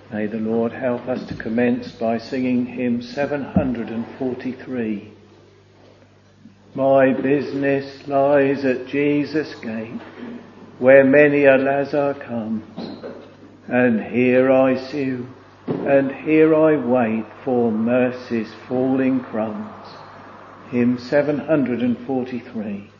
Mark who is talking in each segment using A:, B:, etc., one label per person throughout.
A: May the Lord help us to commence by singing hymn 743. My business lies at Jesus' gate, where many a Lazar comes, and here I sue, and here I wait for mercy's falling crumbs. Hymn 743.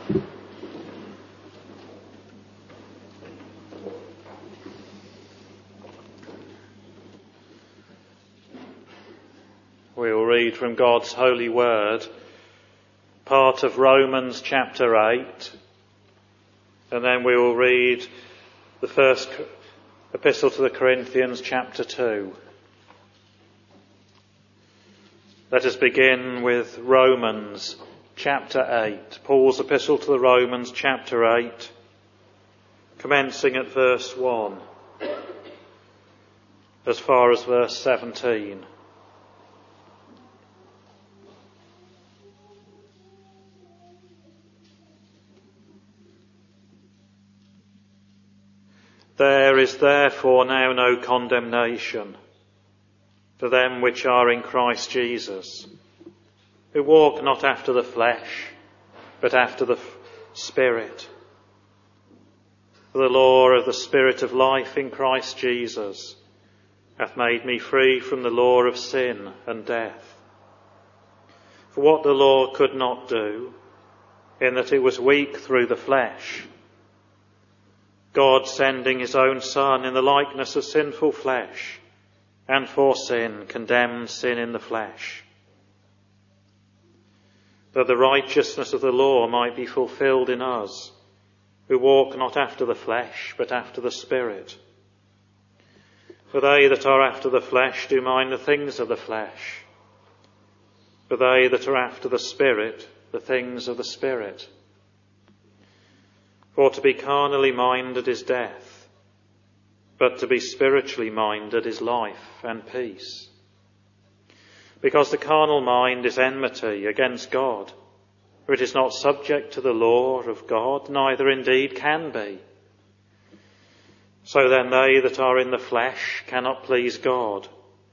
B: We will read from God's holy word, part of Romans chapter 8, and then we will read the first epistle to the Corinthians chapter 2. Let us begin with Romans chapter 8, Paul's epistle to the Romans chapter 8, commencing at verse 1, as far as verse 17. There is therefore now no condemnation for them which are in Christ Jesus, who walk not after the flesh, but after the Spirit. For the law of the Spirit of life in Christ Jesus hath made me free from the law of sin and death. For what the law could not do, in that it was weak through the flesh, God sending his own Son in the likeness of sinful flesh, and for sin condemned sin in the flesh, that the righteousness of the law might be fulfilled in us, who walk not after the flesh, but after the Spirit. For they that are after the flesh do mind the things of the flesh, but they that are after the Spirit, the things of the Spirit. For to be carnally minded is death, but to be spiritually minded is life and peace. Because the carnal mind is enmity against God, for it is not subject to the law of God, neither indeed can be. So then they that are in the flesh cannot please God.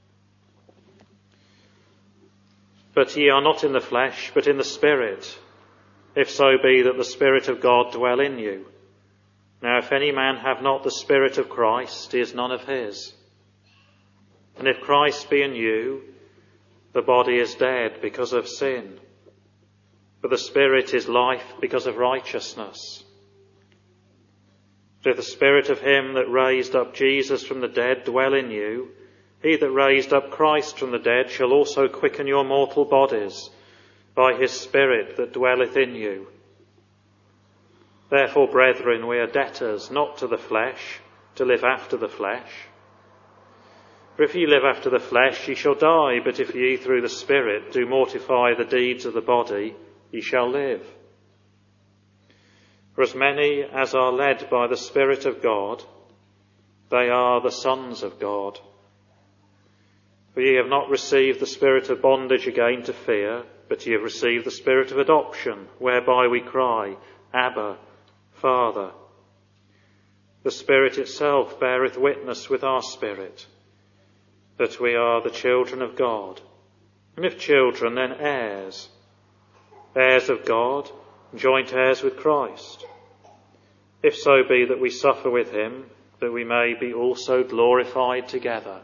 B: But ye are not in the flesh, but in the Spirit, if so be that the Spirit of God dwell in you. Now if any man have not the Spirit of Christ, he is none of his. And if Christ be in you, the body is dead because of sin, but the Spirit is life because of righteousness. But if the Spirit of him that raised up Jesus from the dead dwell in you, he that raised up Christ from the dead shall also quicken your mortal bodies by his Spirit that dwelleth in you. Therefore, brethren, we are debtors not to the flesh, to live after the flesh. For if ye live after the flesh, ye shall die, but if ye through the Spirit do mortify the deeds of the body, ye shall live. For as many as are led by the Spirit of God, they are the sons of God. For ye have not received the spirit of bondage again to fear, but ye have received the Spirit of adoption, whereby we cry, Abba, Father. The Spirit itself beareth witness with our spirit, that we are the children of God. And if children, then heirs, heirs of God, joint heirs with Christ. If so be that we suffer with him, that we may be also glorified together.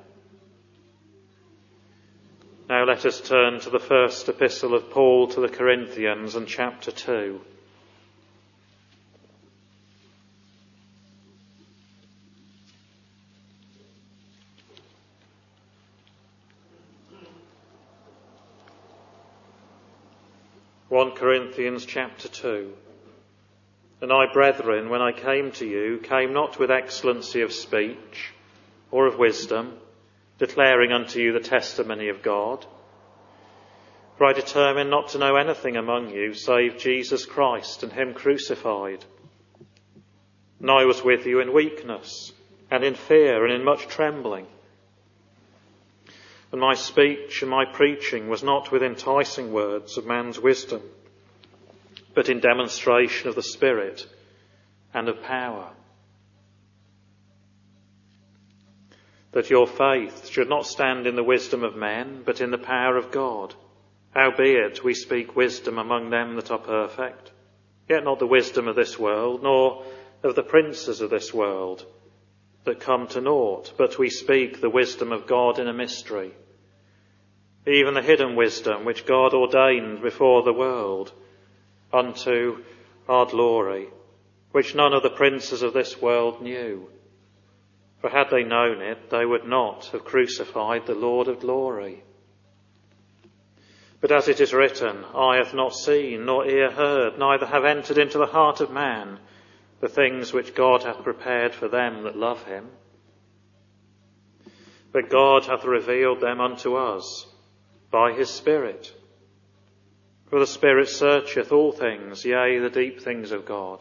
B: Now let us turn to the first epistle of Paul to the Corinthians and chapter 2. Corinthians chapter 2. And I, brethren, when I came to you, came not with excellency of speech or of wisdom, declaring unto you the testimony of God. For I determined not to know anything among you save Jesus Christ and him crucified. And I was with you in weakness and in fear and in much trembling. And my speech and my preaching was not with enticing words of man's wisdom, but in demonstration of the Spirit and of power, that your faith should not stand in the wisdom of men, but in the power of God. Howbeit we speak wisdom among them that are perfect, yet not the wisdom of this world, nor of the princes of this world, that come to naught, but we speak the wisdom of God in a mystery, even the hidden wisdom which God ordained before the world, unto our glory, which none of the princes of this world knew. For had they known it, they would not have crucified the Lord of glory. But as it is written, eye hath not seen, nor ear heard, neither have entered into the heart of man the things which God hath prepared for them that love him. But God hath revealed them unto us by his Spirit. For the Spirit searcheth all things, yea, the deep things of God.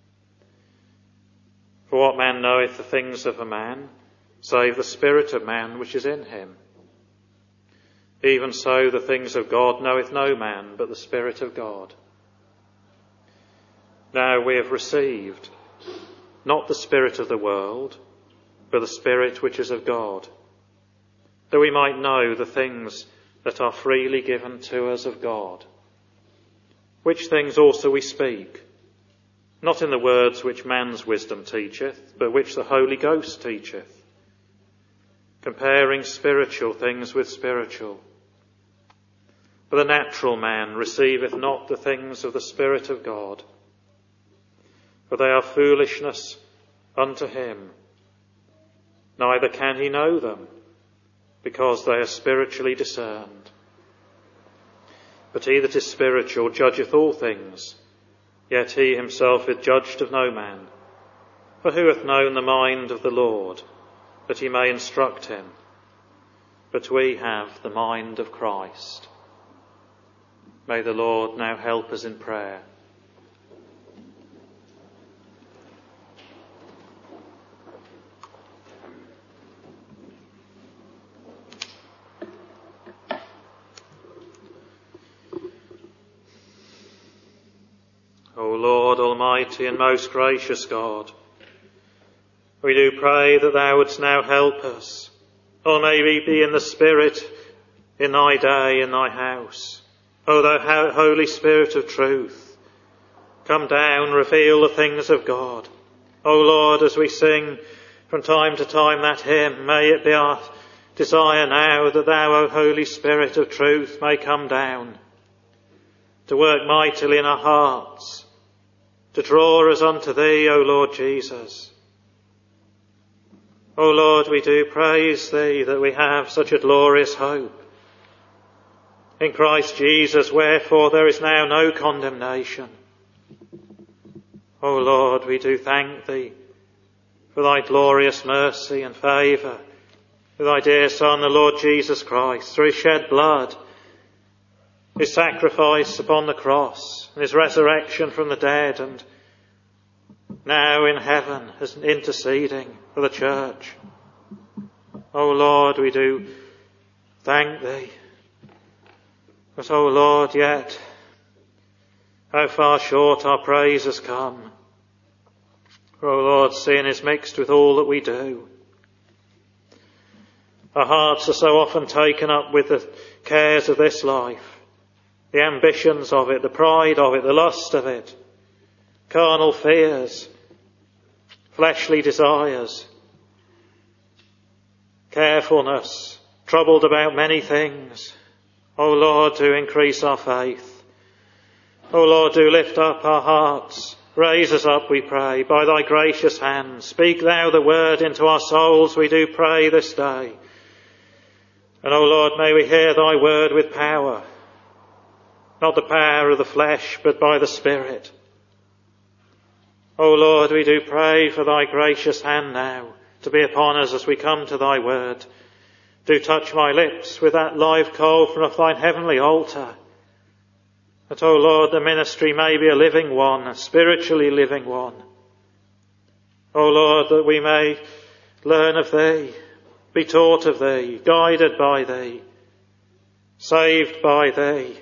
B: For what man knoweth the things of a man, save the spirit of man which is in him? Even so the things of God knoweth no man, but the Spirit of God. Now we have received not the spirit of the world, but the Spirit which is of God, that we might know the things that are freely given to us of God. Which things also we speak, not in the words which man's wisdom teacheth, but which the Holy Ghost teacheth, comparing spiritual things with spiritual. For the natural man receiveth not the things of the Spirit of God, for they are foolishness unto him, neither can he know them, because they are spiritually discerned. But he that is spiritual judgeth all things, yet he himself is judged of no man. For who hath known the mind of the Lord, that he may instruct him? But we have the mind of Christ. May the Lord now help us in prayer. O Lord, almighty and most gracious God, we do pray that thou wouldst now help us, or may we be in the Spirit in thy day, in thy house. O thou Holy Spirit of truth, come down, reveal the things of God. O Lord, as we sing from time to time that hymn, may it be our desire now that thou, O Holy Spirit of truth, may come down to work mightily in our hearts, to draw us unto thee, O Lord Jesus. O Lord, we do praise thee that we have such a glorious hope in Christ Jesus, wherefore there is now no condemnation. O Lord, we do thank thee for thy glorious mercy and favour with thy dear Son, the Lord Jesus Christ, through his shed blood, his sacrifice upon the cross, and his resurrection from the dead, and now in heaven as interceding for the church. O Lord, we do thank thee. But, O Lord, yet how far short our praise has come. For, O Lord, sin is mixed with all that we do. Our hearts are so often taken up with the cares of this life, the ambitions of it, the pride of it, the lust of it, carnal fears, fleshly desires, carefulness, troubled about many things. O Lord, do increase our faith. O Lord, do lift up our hearts. Raise us up, we pray, by thy gracious hand. Speak thou the word into our souls, we do pray this day. And, O Lord, may we hear thy word with power, not the power of the flesh, but by the Spirit. O Lord, we do pray for thy gracious hand now to be upon us as we come to thy word. Do touch my lips with that live coal from off thine heavenly altar, that, O Lord, the ministry may be a living one, a spiritually living one. O Lord, that we may learn of thee, be taught of thee, guided by thee, saved by thee.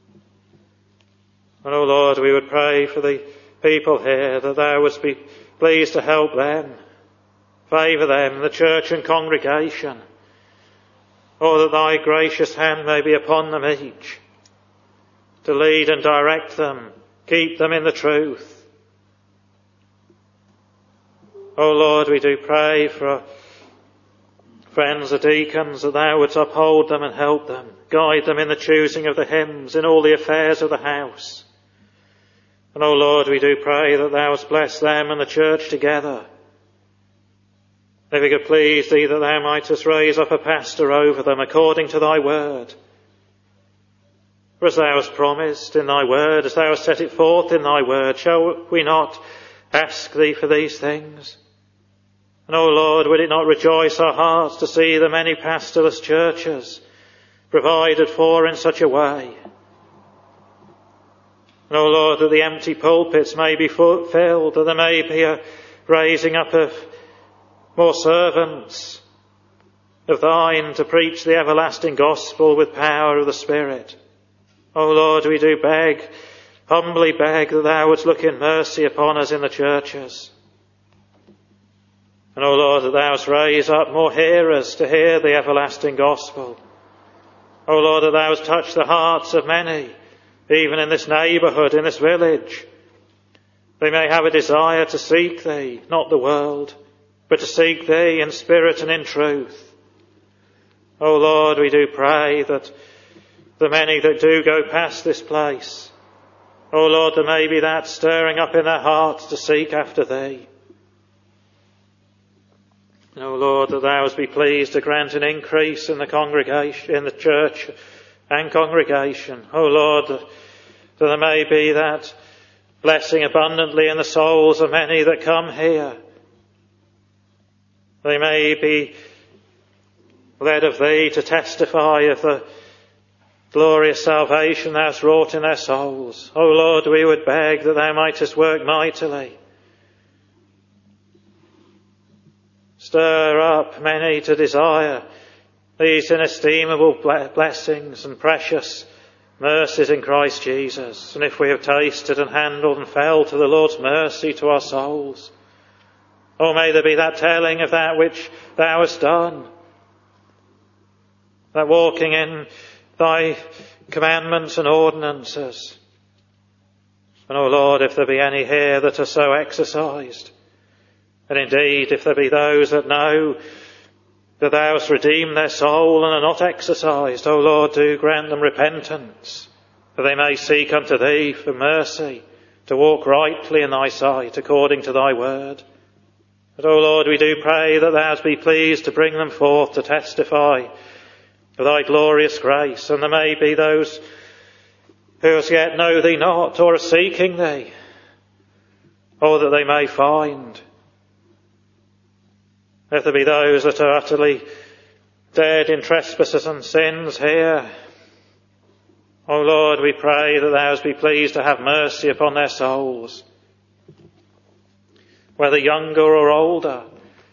B: And, O Lord, we would pray for the people here, that thou wouldst be pleased to help them, favour them, the church and congregation, or that thy gracious hand may be upon them each, to lead and direct them, keep them in the truth. O Lord, we do pray for our friends, the deacons, that thou wouldst uphold them and help them, guide them in the choosing of the hymns, in all the affairs of the house. And, O Lord, we do pray that thou hast blessed them and the church together. If it could please thee that thou mightest raise up a pastor over them according to thy word. For as thou hast promised in thy word, as thou hast set it forth in thy word, shall we not ask thee for these things? And, O Lord, would it not rejoice our hearts to see the many pastorless churches provided for in such a way? And, O Lord, that the empty pulpits may be filled, that there may be a raising up of more servants of thine to preach the everlasting gospel with power of the Spirit. O Lord, we do beg, humbly beg, that thou wouldst look in mercy upon us in the churches. And, O Lord, that thou wouldst raise up more hearers to hear the everlasting gospel. O Lord, that thou wouldst touch the hearts of many, even in this neighbourhood, in this village. They may have a desire to seek thee, not the world, but to seek thee in spirit and in truth. O Lord, we do pray that the many that do go past this place, O Lord, there may be that stirring up in their hearts to seek after thee. O Lord, that thou wouldst be pleased to grant an increase in the congregation, in the church and congregation. O Lord, that there may be that blessing abundantly in the souls of many that come here. They may be led of thee to testify of the glorious salvation thou hast wrought in their souls. O Lord, we would beg that thou mightest work mightily. Stir up many to desire these inestimable blessings and precious mercies in Christ Jesus. And if we have tasted and handled and felt to the Lord's mercy to our souls, oh, may there be that telling of that which thou hast done, that walking in thy commandments and ordinances. And, O Lord, if there be any here that are so exercised, and indeed if there be those that know that thou hast redeemed their soul and are not exercised, O Lord, do grant them repentance, that they may seek unto thee for mercy, to walk rightly in thy sight according to thy word. But, O Lord, we do pray that thou be pleased to bring them forth to testify of thy glorious grace. And there may be those who as yet know thee not or are seeking thee, or that they may find. If there be those that are utterly dead in trespasses and sins here, O Lord, we pray that thou be pleased to have mercy upon their souls, whether younger or older.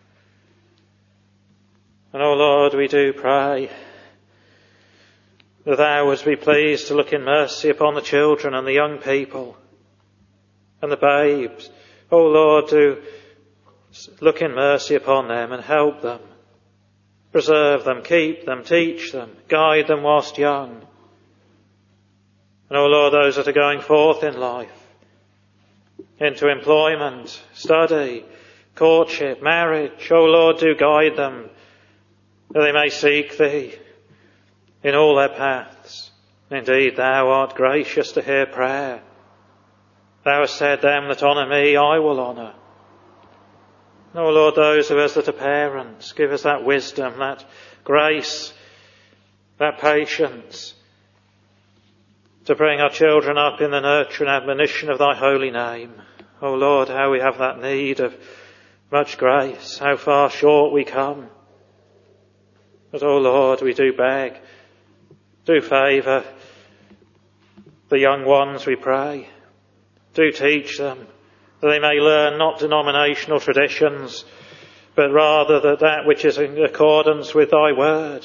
B: And, O Lord, we do pray that thou wouldst be pleased to look in mercy upon the children and the young people and the babes. O Lord, do look in mercy upon them and help them. Preserve them, keep them, teach them, guide them whilst young. And, O Lord, those that are going forth in life, into employment, study, courtship, marriage, O Lord, do guide them, that they may seek thee in all their paths. Indeed, thou art gracious to hear prayer. Thou hast said, them that honour me, I will honour. O Lord, those of us that are parents, give us that wisdom, that grace, that patience, to bring our children up in the nurture and admonition of thy holy name. O Lord, how we have that need of much grace, how far short we come. But, O Lord, we do beg, do favour the young ones, we pray. Do teach them, that they may learn not denominational traditions, but rather that which is in accordance with thy word.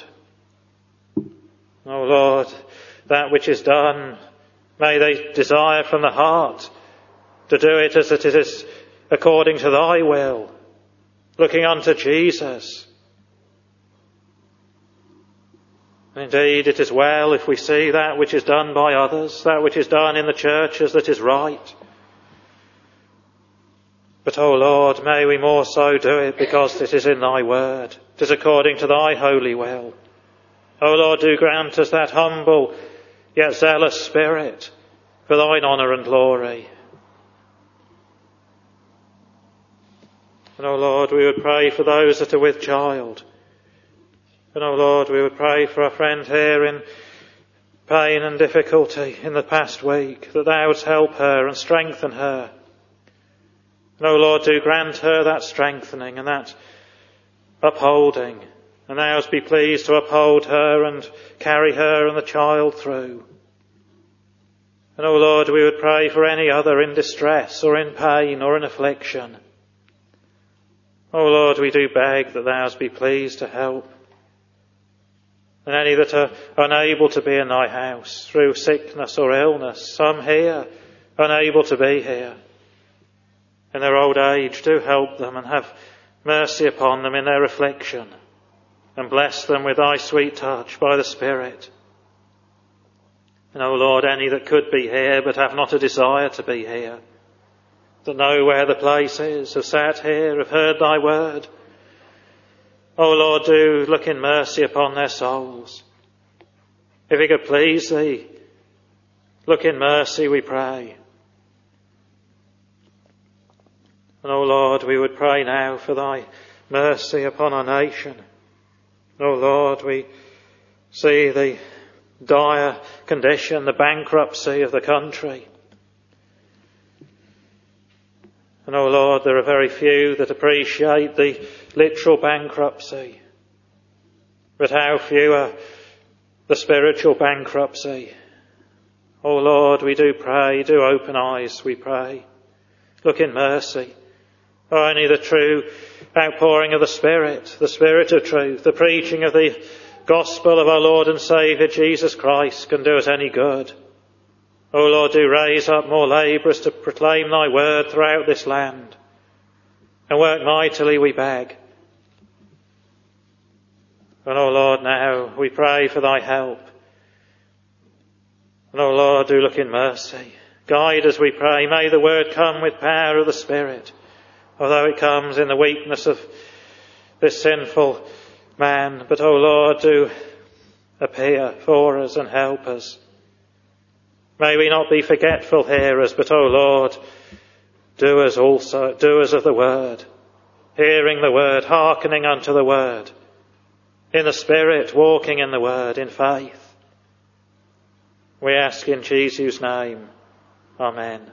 B: O Lord, that which is done, may they desire from the heart to do it as it is according to thy will, looking unto Jesus. Indeed, it is well if we see that which is done by others, that which is done in the churches that is right. But, O Lord, may we more so do it because it is in thy word, it is according to thy holy will. O Lord, do grant us that humble yet zealous spirit for thine honour and glory. And, O Lord, we would pray for those that are with child. And, O Lord, we would pray for our friend here in pain and difficulty in the past week, that thou wouldst help her and strengthen her. And, O Lord, do grant her that strengthening and that upholding. And thou wouldst be pleased to uphold her and carry her and the child through. And, O Lord, we would pray for any other in distress or in pain or in affliction. O Lord, we do beg that thou wouldst be pleased to help. And any that are unable to be in thy house through sickness or illness, some here unable to be here, in their old age, do help them and have mercy upon them in their affliction, and bless them with thy sweet touch by the Spirit. And, O Lord, any that could be here but have not a desire to be here, that know where the place is, have sat here, have heard thy word, O Lord, do look in mercy upon their souls. If it could please thee, look in mercy, we pray. And, O Lord, we would pray now for thy mercy upon our nation. O Lord, we see the dire condition, the bankruptcy of the country. And, O Lord, there are very few that appreciate the literal bankruptcy. But how few are the spiritual bankruptcy. O Lord, we do pray, do open eyes, we pray. Look in mercy. Only the true outpouring of the Spirit of truth, the preaching of the gospel of our Lord and Saviour Jesus Christ can do us any good. O Lord, do raise up more labourers to proclaim thy word throughout this land. And work mightily, we beg. And, O Lord, now we pray for thy help. And, O Lord, do look in mercy. Guide as we pray. May the word come with power of the Spirit, although it comes in the weakness of this sinful man. But, O Lord, do appear for us and help us. May we not be forgetful hearers, but, O Lord, doers also, doers of the word, hearing the word, hearkening unto the word, in the Spirit, walking in the word, in faith. We ask in Jesus' name. Amen.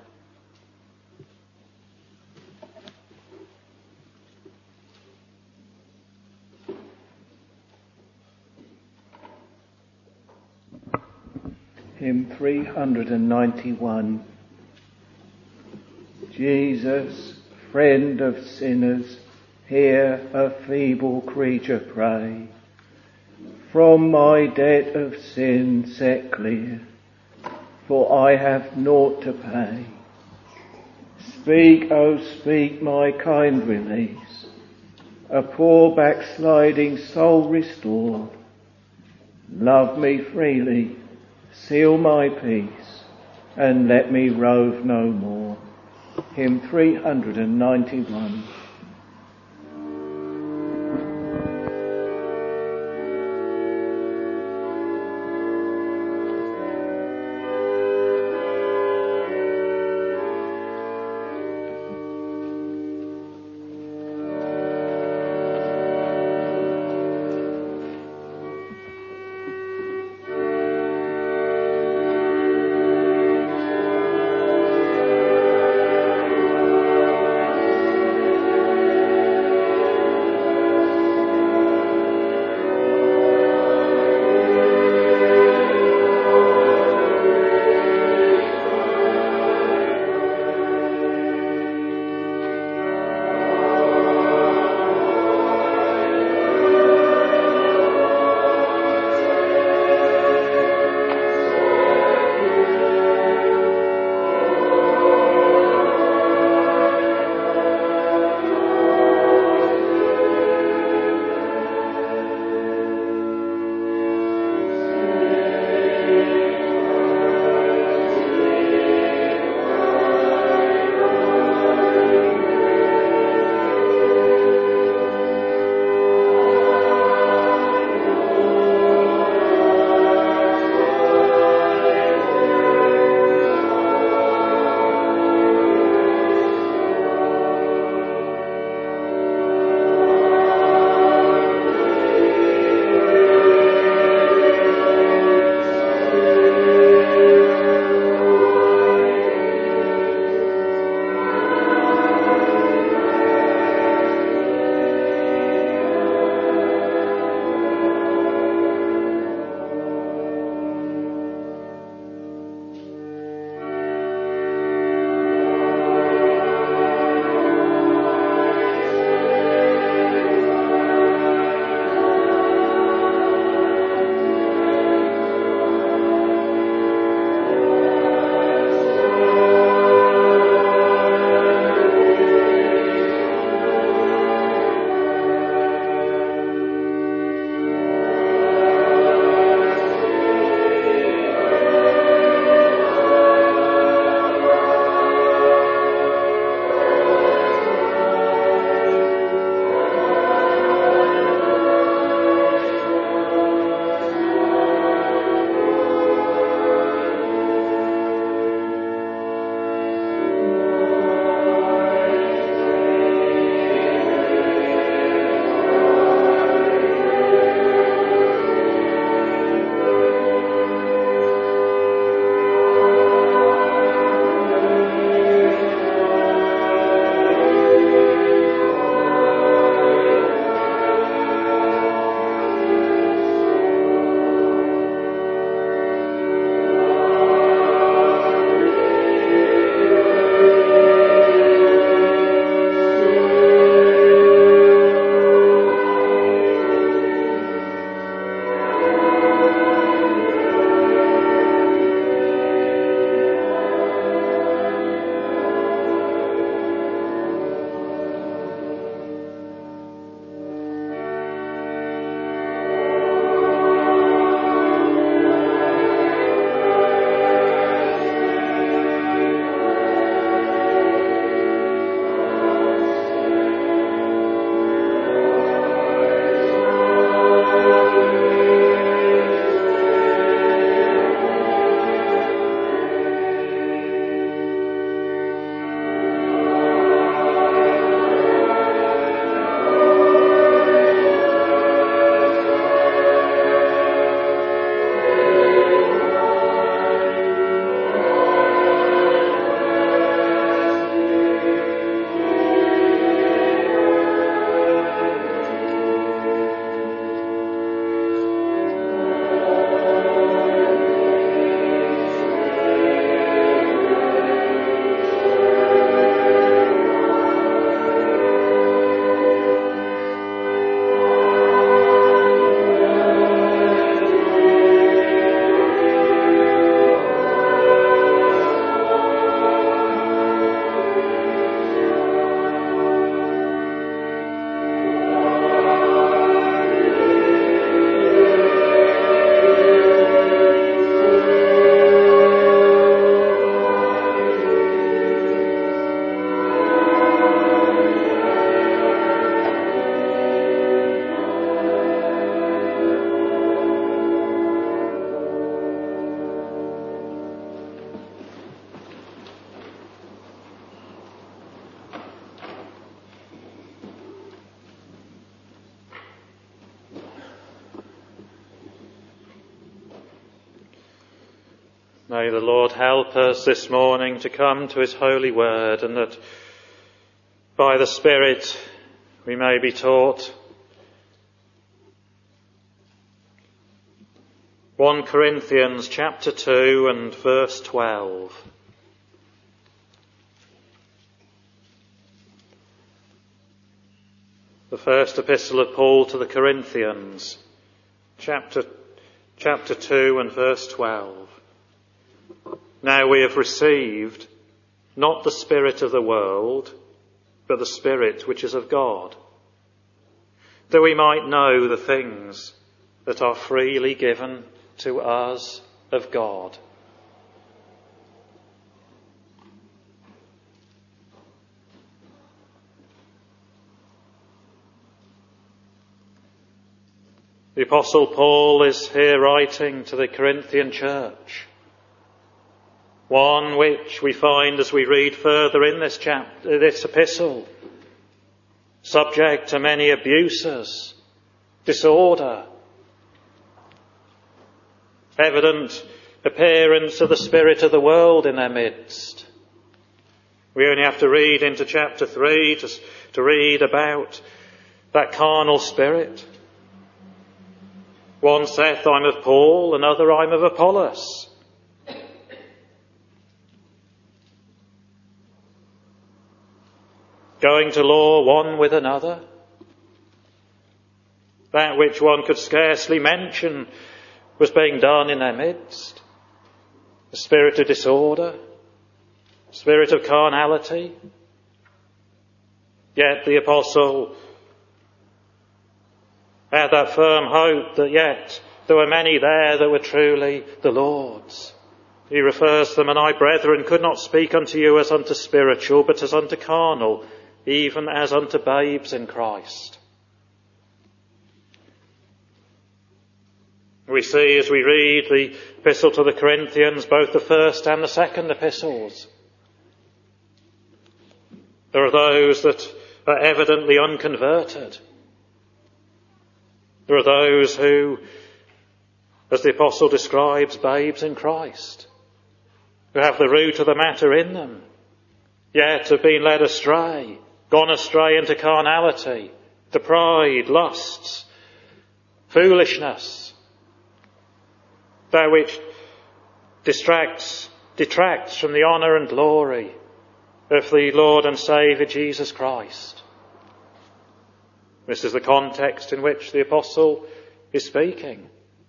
A: Hymn 391. Jesus, friend of sinners, hear a feeble creature pray. From my debt of sin set clear, for I have naught to pay. Speak, oh speak, my kind release, a poor backsliding soul restore. Love me freely, seal my peace, and let me rove no more. Hymn 391.
B: May the Lord help us this morning to come to his holy word, and that by the Spirit we may be taught. 1 Corinthians chapter 2 and verse 12. The first epistle of Paul to the Corinthians, chapter 2 and verse 12. Now we have received not the spirit of the world, but the Spirit which is of God, that we might know the things that are freely given to us of God. The Apostle Paul is here writing to the Corinthian church, one which we find as we read further in this epistle, subject to many abuses, disorder, evident appearance of the spirit of the world in their midst. We only have to read into chapter 3 to read about that carnal spirit. One saith, I'm of Paul, another, I'm of Apollos. Going to law one with another. That which one could scarcely mention was being done in their midst. The spirit of disorder, spirit of carnality. Yet the apostle had that firm hope that yet there were many there that were truly the Lord's. He refers to them, and I, brethren, could not speak unto you as unto spiritual, but as unto carnal, even as unto babes in Christ. We see as we read the epistle to the Corinthians, both the first and the second epistles, there are those that are evidently unconverted. There are those who, as the apostle describes, babes in Christ, who have the root of the matter in them, yet have been led astray, gone astray into carnality, to pride, lusts, foolishness, that which detracts from the honour and glory of the Lord and Saviour Jesus Christ. This is the context in which the apostle is speaking.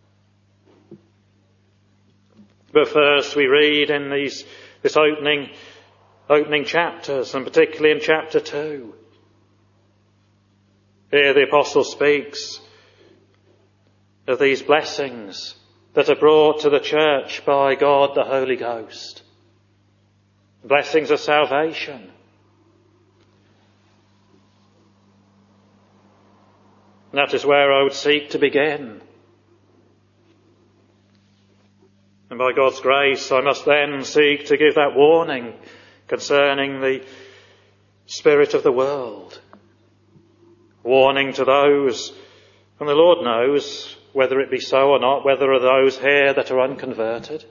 B: But first we read in this opening chapters, and particularly in chapter 2. Here the apostle speaks of these blessings that are brought to the church by God the Holy Ghost. Blessings of salvation. And that is where I would seek to begin. And by God's grace, I must then seek to give that warning concerning the spirit of the world. Warning to those, and the Lord knows whether it be so or not, whether there are those here that are unconverted,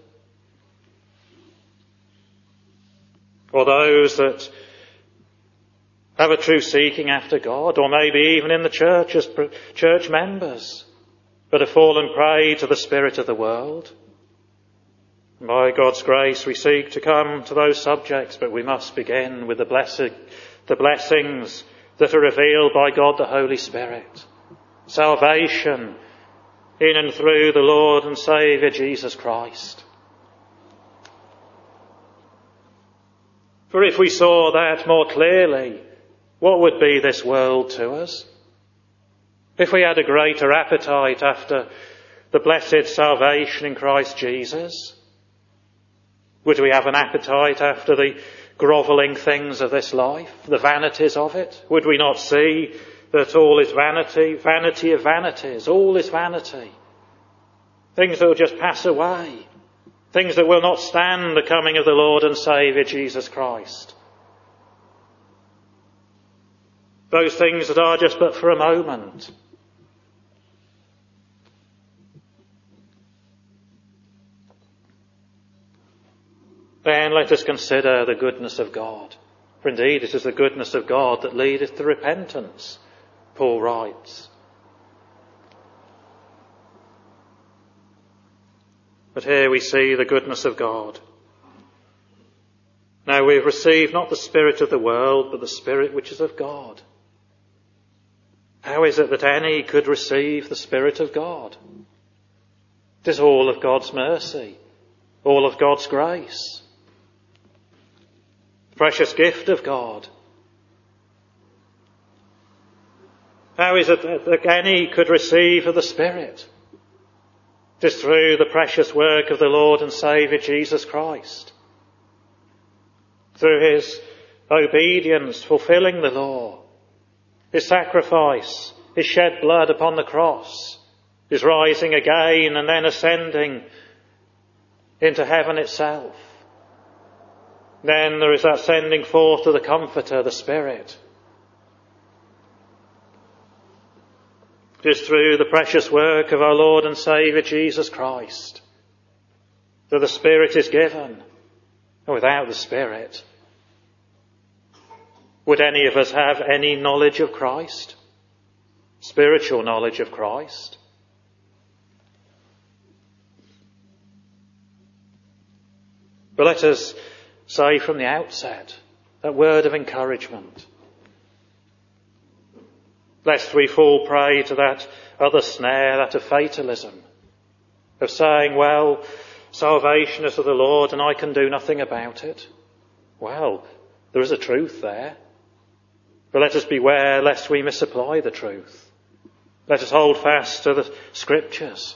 B: or those that have a true seeking after God, or maybe even in the church as church members, but have fallen prey to the spirit of the world. By God's grace we seek to come to those subjects, but we must begin with the blessings that are revealed by God the Holy Spirit. Salvation in and through the Lord and Saviour Jesus Christ. For if we saw that more clearly, what would be this world to us? If we had a greater appetite after the blessed salvation in Christ Jesus, would we have an appetite after the grovelling things of this life, the vanities of it? Would we not see that all is vanity, vanity of vanities, all is vanity? Things that will just pass away, things that will not stand the coming of the Lord and Saviour Jesus Christ. Those things that are just but for a moment. Then let us consider the goodness of God. For indeed it is the goodness of God that leadeth to repentance, Paul writes. But here we see the goodness of God. Now we have received not the spirit of the world, but the Spirit which is of God. How is it that any could receive the Spirit of God? It is all of God's mercy, all of God's grace. The precious gift of God. How is it that any could receive of the Spirit? It is through the precious work of the Lord and Saviour Jesus Christ. Through his obedience, fulfilling the law, his sacrifice, his shed blood upon the cross, his rising again and then ascending into heaven itself. Then there is that sending forth of the Comforter, the Spirit. It is through the precious work of our Lord and Saviour Jesus Christ that the Spirit is given. And without the Spirit, would any of us have any knowledge of Christ? Spiritual knowledge of Christ? But let us say from the outset that word of encouragement, lest we fall prey to that other snare, that of fatalism, of saying, well, salvation is of the Lord and I can do nothing about it. Well, there is a truth there. But let us beware lest we misapply the truth. Let us hold fast to the Scriptures.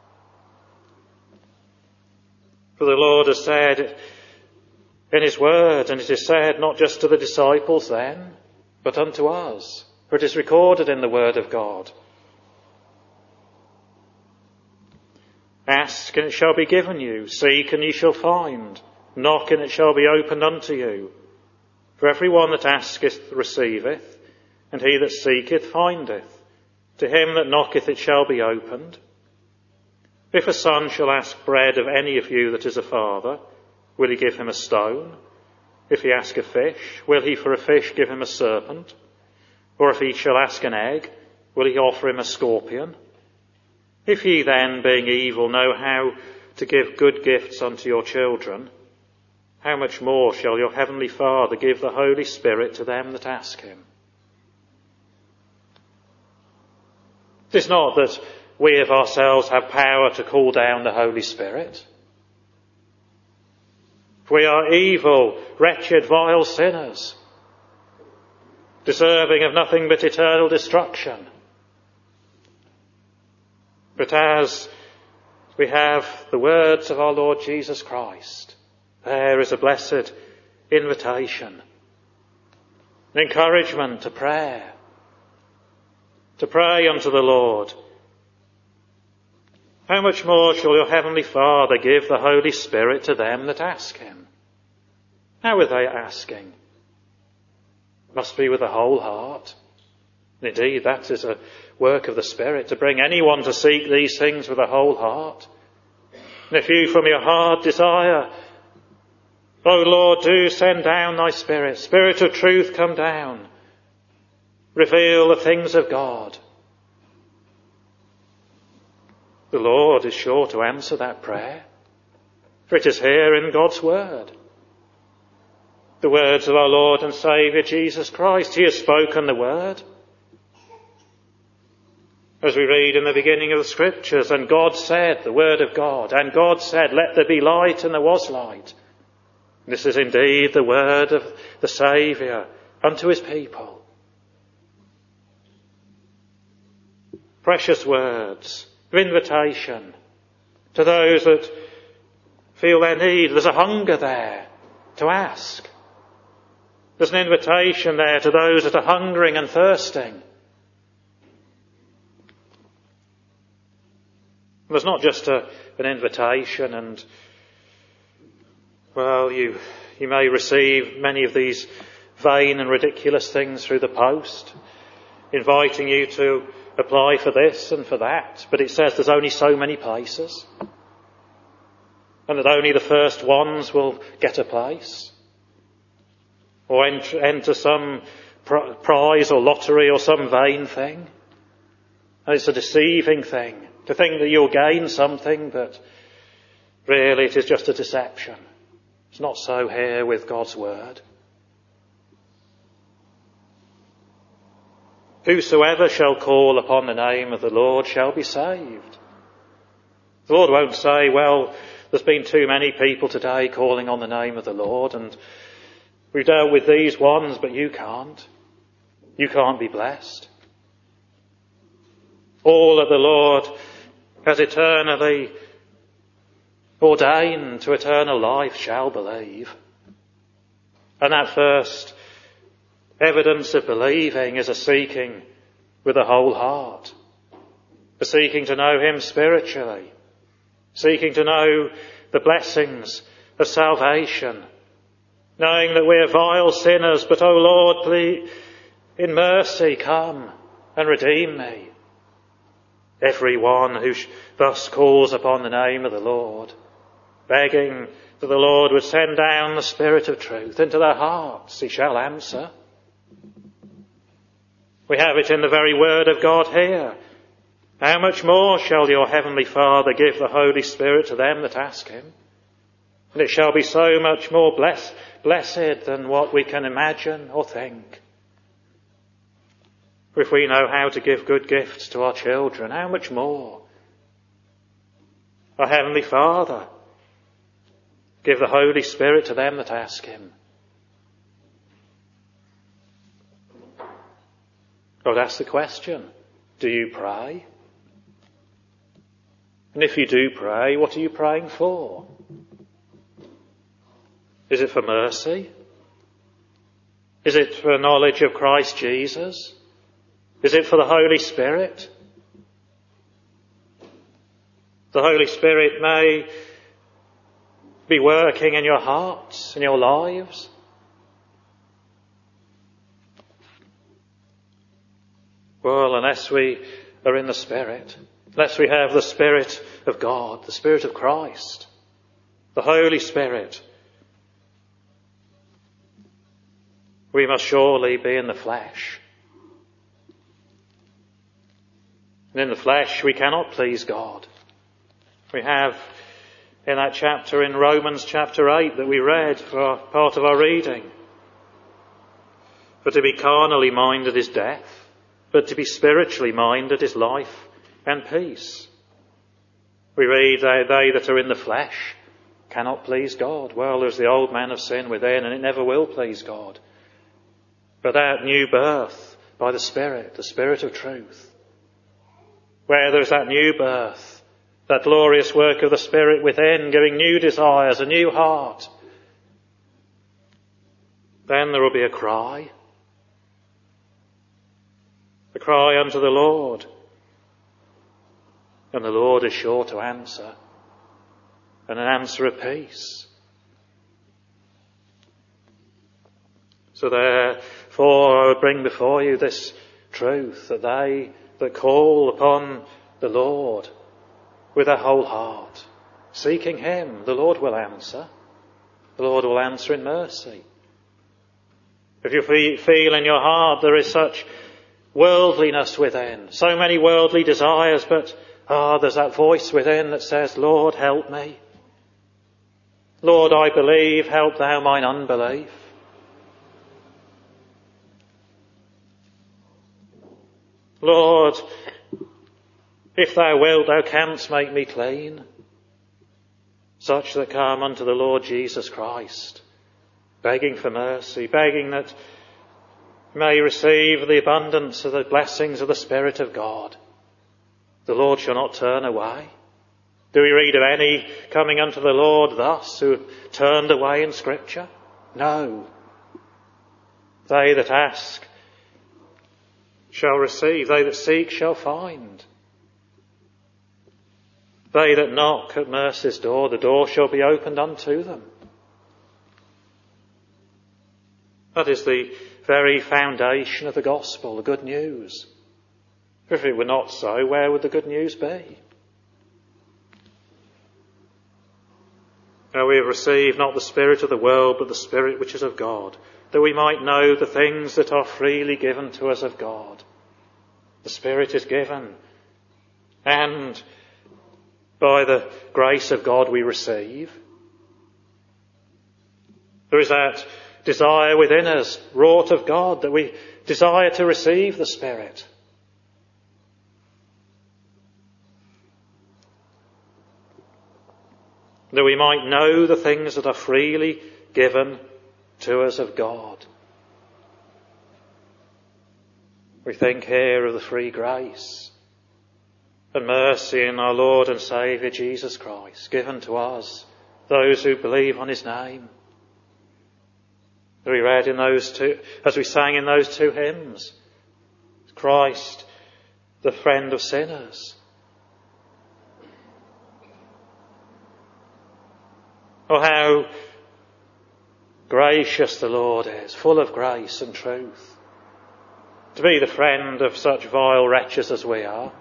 B: For the Lord has said in his word, and it is said not just to the disciples then, but unto us. For it is recorded in the word of God. Ask and it shall be given you. Seek and ye shall find. Knock and it shall be opened unto you. For every one that asketh receiveth, and he that seeketh findeth. To him that knocketh it shall be opened. If a son shall ask bread of any of you that is a father, will he give him a stone? If he ask a fish, will he for a fish give him a serpent? Or if he shall ask an egg, will he offer him a scorpion? If ye then, being evil, know how to give good gifts unto your children, how much more shall your heavenly Father give the Holy Spirit to them that ask him? It is not that we of ourselves have power to call down the Holy Spirit. We are evil, wretched, vile sinners, deserving of nothing but eternal destruction. But as we have the words of our Lord Jesus Christ, there is a blessed invitation, an encouragement to pray unto the Lord. How much more shall your heavenly Father give the Holy Spirit to them that ask him? How are they asking? Must be with a whole heart. Indeed, that is a work of the Spirit, to bring anyone to seek these things with a whole heart. And if you from your heart desire, O Lord, do send down thy Spirit. Spirit of truth, come down. Reveal the things of God. The Lord is sure to answer that prayer, for it is here in God's word. The words of our Lord and Saviour Jesus Christ. He has spoken the word. As we read in the beginning of the Scriptures, and God said, the word of God, and God said, let there be light, and there was light. This is indeed the word of the Saviour unto his people. Precious words of invitation to those that feel their need. There's a hunger there to ask. There's an invitation there to those that are hungering and thirsting. There's not just an invitation and, well, you may receive many of these vain and ridiculous things through the post, inviting you to apply for this and for that, but it says there's only so many places. and that only the first ones will get a place, or enter some prize or lottery or some vain thing. And it's a deceiving thing to think that you'll gain something, but really it is just a deception. It's not so here with God's word. Whosoever shall call upon the name of the Lord shall be saved. The Lord won't say, well, there's been too many people today calling on the name of the Lord, and we've dealt with these ones, but you can't. You can't be blessed. All that the Lord has eternally ordained to eternal life shall believe. And that first evidence of believing is a seeking with a whole heart. A seeking to know him spiritually. Seeking to know the blessings of salvation. Knowing that we are vile sinners, but, O Lord, please, in mercy, come and redeem me. Every one who thus calls upon the name of the Lord, begging that the Lord would send down the Spirit of truth into their hearts, he shall answer. We have it in the very word of God here. How much more shall your heavenly Father give the Holy Spirit to them that ask him? And it shall be so much more blessed than what we can imagine or think. For if we know how to give good gifts to our children, how much more? Our Heavenly Father, give the Holy Spirit to them that ask him. God asks the question, do you pray? And if you do pray, what are you praying for? Is it for mercy? Is it for knowledge of Christ Jesus? Is it for the Holy Spirit? The Holy Spirit may be working in your hearts, in your lives. Well, unless we are in the Spirit, unless we have the Spirit of God, the Spirit of Christ, the Holy Spirit, we must surely be in the flesh. And in the flesh we cannot please God. We have in that chapter in Romans chapter 8 that we read for part of our reading. For to be carnally minded is death, but to be spiritually minded is life and peace. We read they that are in the flesh cannot please God. Well, there's the old man of sin within, and it never will please God. But that new birth by the Spirit of truth, where there's that new birth, that glorious work of the Spirit within, giving new desires, a new heart, then there will be a cry unto the Lord. And the Lord is sure to answer, and an answer of peace. So therefore I would bring before you this truth, that they that call upon the Lord with their whole heart, seeking him, the Lord will answer. The Lord will answer in mercy. If you feel in your heart there is such worldliness within, so many worldly desires, but there's that voice within that says, Lord, help me. Lord, I believe, help thou mine unbelief. Lord, if thou wilt, thou canst make me clean. Such that come unto the Lord Jesus Christ, begging for mercy, begging that may receive the abundance of the blessings of the Spirit of God. The Lord shall not turn away. Do we read of any coming unto the Lord thus who turned away in Scripture? No. They that ask shall receive. They that seek shall find. They that knock at mercy's door, the door shall be opened unto them. That is the very foundation of the gospel, the good news. If it were not so, where would the good news be? Now we have received not the spirit of the world, but the Spirit which is of God, that we might know the things that are freely given to us of God. The Spirit is given, and by the grace of God we receive. There is that desire within us, wrought of God, that we desire to receive the Spirit. That we might know the things that are freely given to us of God. We think here of the free grace and mercy in our Lord and Saviour Jesus Christ, given to us, those who believe on his name. We read in those two, as we sang in those two hymns, Christ, the friend of sinners. Oh, how gracious the Lord is, full of grace and truth, to be the friend of such vile wretches as we are.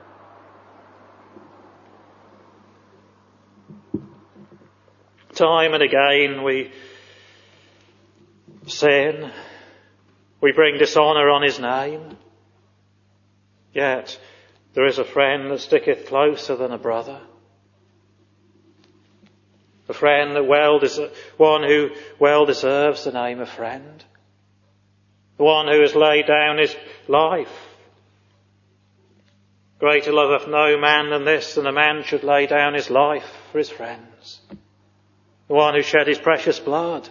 B: Time and again we sin, we bring dishonour on his name, yet there is a friend that sticketh closer than a brother. A friend that one who well deserves the name of friend. The one who has laid down his life. Greater love hath no man than this, than a man should lay down his life for his friends. The one who shed his precious blood.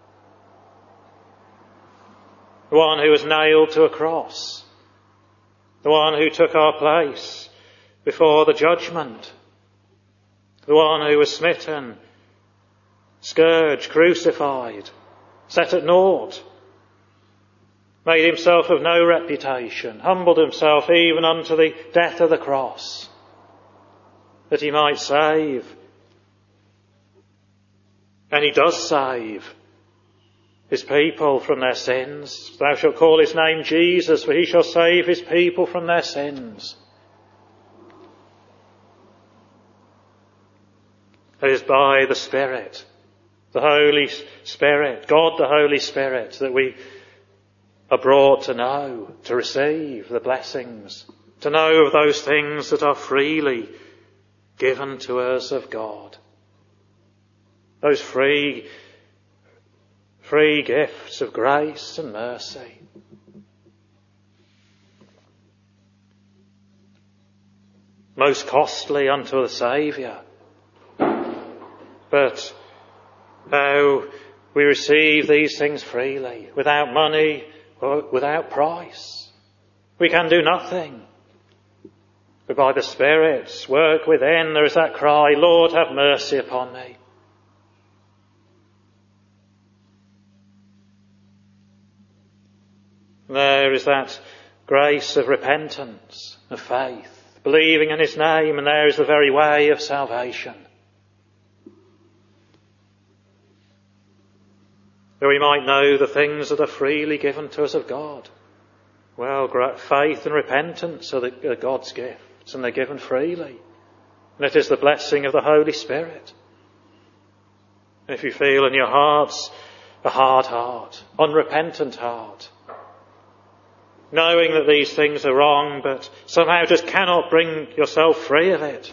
B: The one who was nailed to a cross. The one who took our place before the judgment. The one who was smitten, scourged, crucified, set at naught, made himself of no reputation, humbled himself even unto the death of the cross, that he might save. And he does save his people from their sins. Thou shalt call his name Jesus, for he shall save his people from their sins. It is by the Spirit, the Holy Spirit, God the Holy Spirit, that we are brought to know, to receive the blessings, to know of those things that are freely given to us of God. Those free gifts of grace and mercy. Most costly unto the Saviour. But how we receive these things freely, without money, or without price. We can do nothing. But by the Spirit's work within, there is that cry, Lord, have mercy upon me. There is that grace of repentance, of faith, believing in his name, and there is the very way of salvation. That we might know the things that are freely given to us of God. Well, faith and repentance are God's gifts, and they're given freely. And it is the blessing of the Holy Spirit. If you feel in your hearts a hard heart, unrepentant heart, knowing that these things are wrong, but somehow just cannot bring yourself free of it,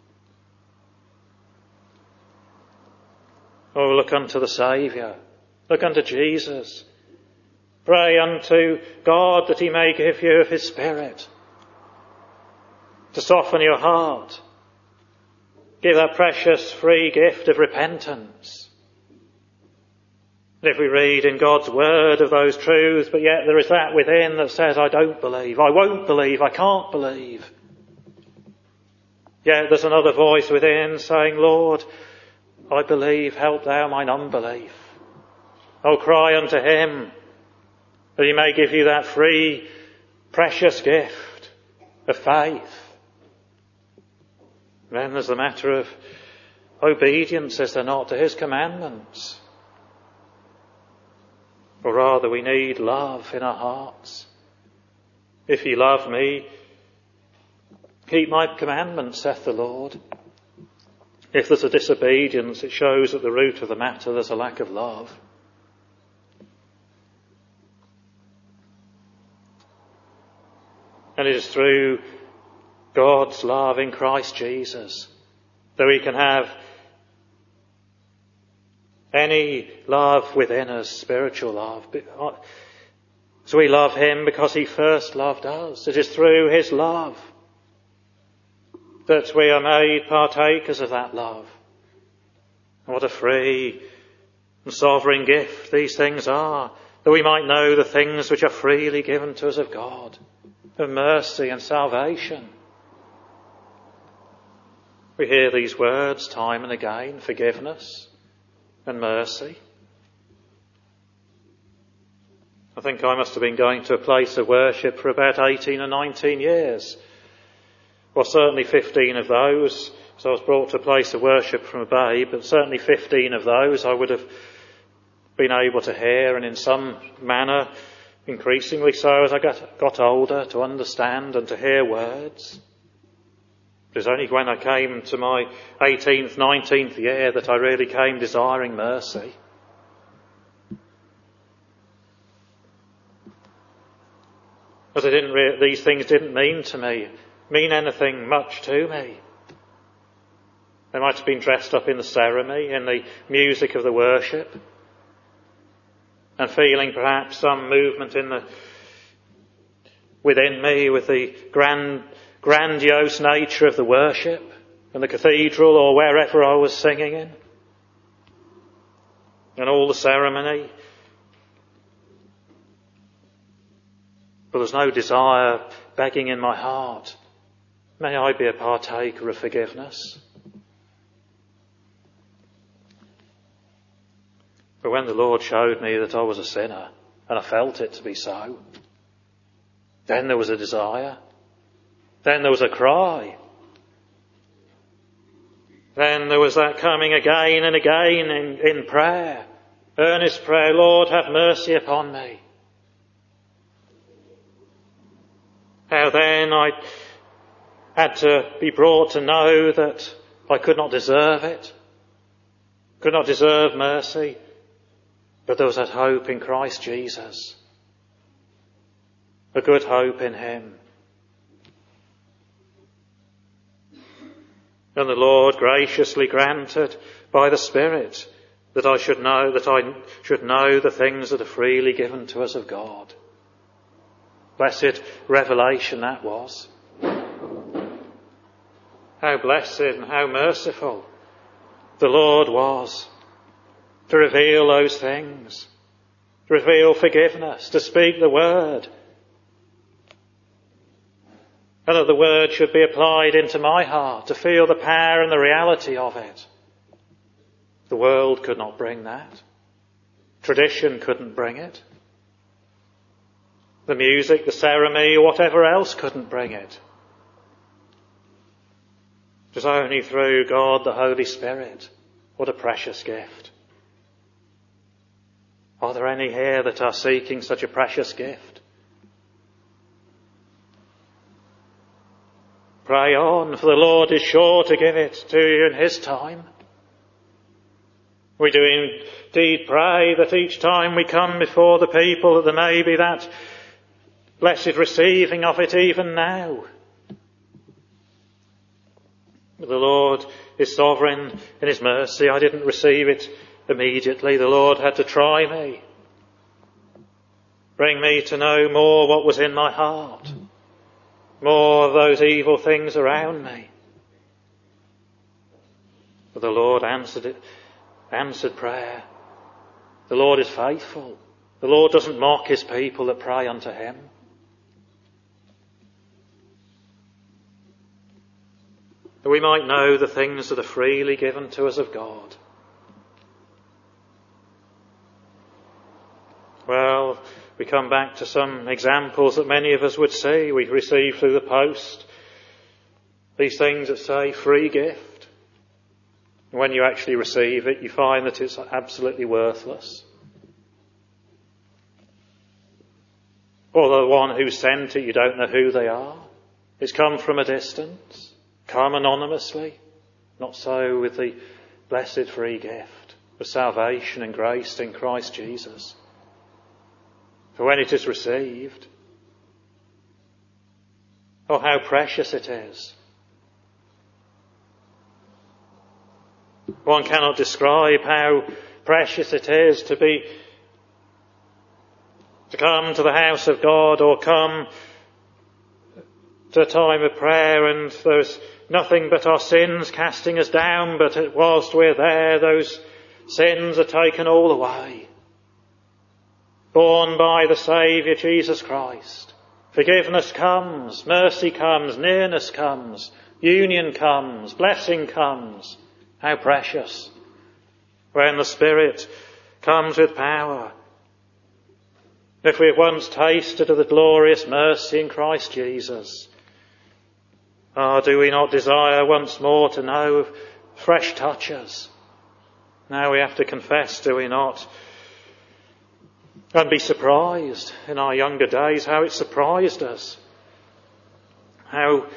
B: oh, look unto the Saviour. Look unto Jesus. Pray unto God that he may give you of his Spirit to soften your heart. Give that precious free gift of repentance. And if we read in God's word of those truths, but yet there is that within that says, I don't believe, I won't believe, I can't believe. Yet there's another voice within saying, Lord, I believe, help thou mine unbelief. Oh, cry unto him that he may give you that free, precious gift of faith. Then there's the matter of obedience, is there not, to his commandments? Or rather, we need love in our hearts. If ye love me, keep my commandments, saith the Lord. If there's a disobedience, it shows at the root of the matter there's a lack of love. And it is through God's love in Christ Jesus that we can have any love within us, spiritual love. So we love him because he first loved us. It is through his love that we are made partakers of that love. What a free and sovereign gift these things are, that we might know the things which are freely given to us of God, of mercy and salvation. We hear these words time and again, forgiveness and mercy. I think I must have been going to a place of worship for about 18 or 19 years. Well, certainly 15 of those. So I was brought to a place of worship from a babe, but certainly 15 of those I would have been able to hear, and in some manner, increasingly so as I got older, to understand and to hear words. It was only when I came to my 18th, 19th year that I really came desiring mercy. But these things didn't mean anything much to me. They might have been dressed up in the ceremony, in the music of the worship, and feeling perhaps some movement within me with the grandiose nature of the worship in the cathedral or wherever I was singing in, and all the ceremony. But there's no desire begging in my heart, may I be a partaker of forgiveness. But when the Lord showed me that I was a sinner, and I felt it to be so, then there was a desire. Then there was a cry. Then there was that coming again and again in prayer, earnest prayer, Lord, have mercy upon me. How then I had to be brought to know that I could not deserve it, could not deserve mercy, but there was that hope in Christ Jesus, a good hope in him. And the Lord graciously granted by the Spirit that I should know the things that are freely given to us of God. Blessed revelation that was. How blessed and how merciful the Lord was to reveal those things, to reveal forgiveness, to speak the word, and that the word should be applied into my heart, to feel the power and the reality of it. The world could not bring that. Tradition couldn't bring it. The music, the ceremony, or whatever else couldn't bring it. It was only through God the Holy Spirit. What a precious gift. Are there any here that are seeking such a precious gift? Pray on, for the Lord is sure to give it to you in his time. We do indeed pray that each time we come before the people that there may be that blessed receiving of it even now. But the Lord is sovereign in his mercy. I didn't receive it immediately. The Lord had to try me, bring me to know more what was in my heart, more of those evil things around me. But the Lord answered prayer. The Lord is faithful. The Lord doesn't mock his people that pray unto him. That we might know the things that are freely given to us of God. Well, we come back to some examples that many of us would see. We've received through the post these things that say free gift. And when you actually receive it, you find that it's absolutely worthless. Or the one who sent it, you don't know who they are. It's come from a distance, come anonymously. Not so with the blessed free gift of salvation and grace in Christ Jesus. For when it is received, oh, how precious it is. One cannot describe how precious it is to come to the house of God or come to a time of prayer and there's nothing but our sins casting us down, but whilst we're there, those sins are taken all away. Borne by the Saviour Jesus Christ. Forgiveness comes, mercy comes, nearness comes, union comes, blessing comes. How precious when the Spirit comes with power. If we have once tasted of the glorious mercy in Christ Jesus, do we not desire once more to know of fresh touches? Now we have to confess, do we not? And be surprised in our younger days how it surprised us. How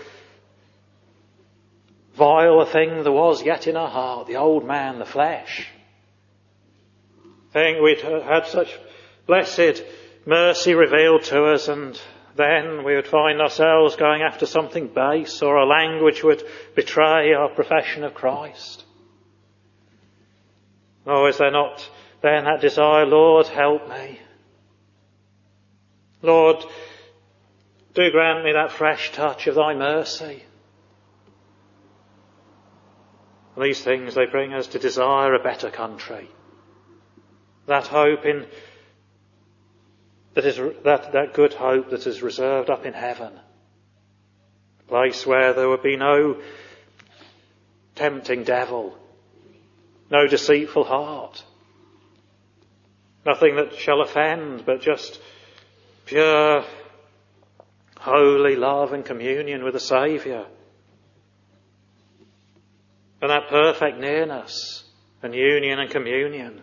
B: vile a thing there was yet in our heart, the old man, the flesh. Think we'd had such blessed mercy revealed to us, and then we would find ourselves going after something base, or our language would betray our profession of Christ. Oh, is there not then that desire, Lord, help me? Lord, do grant me that fresh touch of thy mercy. And these things, they bring us to desire a better country. That hope that good hope that is reserved up in heaven. A place where there would be no tempting devil, no deceitful heart, nothing that shall offend, but just pure, holy love and communion with the Saviour. And that perfect nearness and union and communion.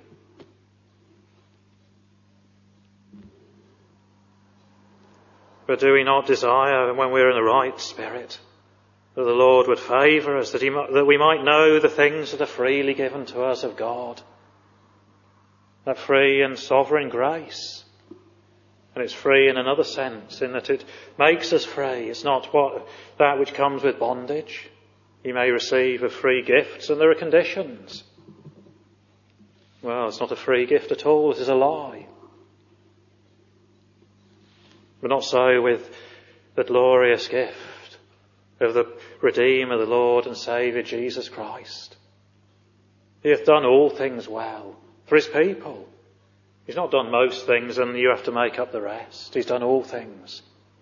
B: But do we not desire, when we're in the right spirit, that the Lord would favour us, that we might know the things that are freely given to us of God? That free and sovereign grace. And it's free in another sense, in that it makes us free. It's not that which comes with bondage. You may receive of free gifts, and there are conditions. Well, it's not a free gift at all, it is a lie. But not so with the glorious gift of the Redeemer, the Lord and Saviour, Jesus Christ. He hath done all things well for his people. He's not done most things and you have to make up the rest. He's done all things.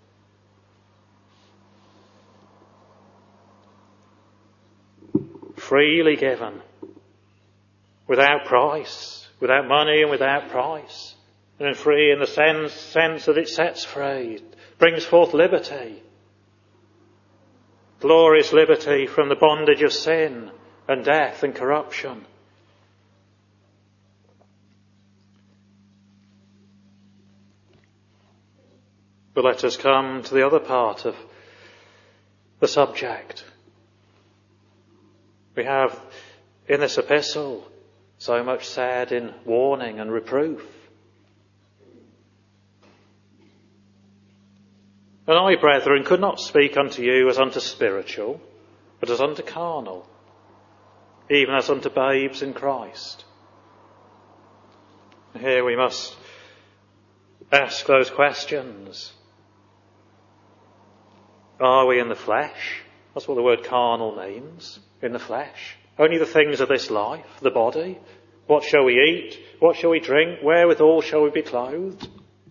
B: Freely given, without price, without money and without price. And free in the sense that it sets free, brings forth liberty. Glorious liberty from the bondage of sin and death and corruption. But let us come to the other part of the subject. We have in this epistle so much said in warning and reproof. And I, brethren, could not speak unto you as unto spiritual, but as unto carnal, even as unto babes in Christ. Here we must ask those questions. Are we in the flesh? That's what the word carnal means, in the flesh. Only the things of this life, the body. What shall we eat? What shall we drink? Wherewithal shall we be clothed?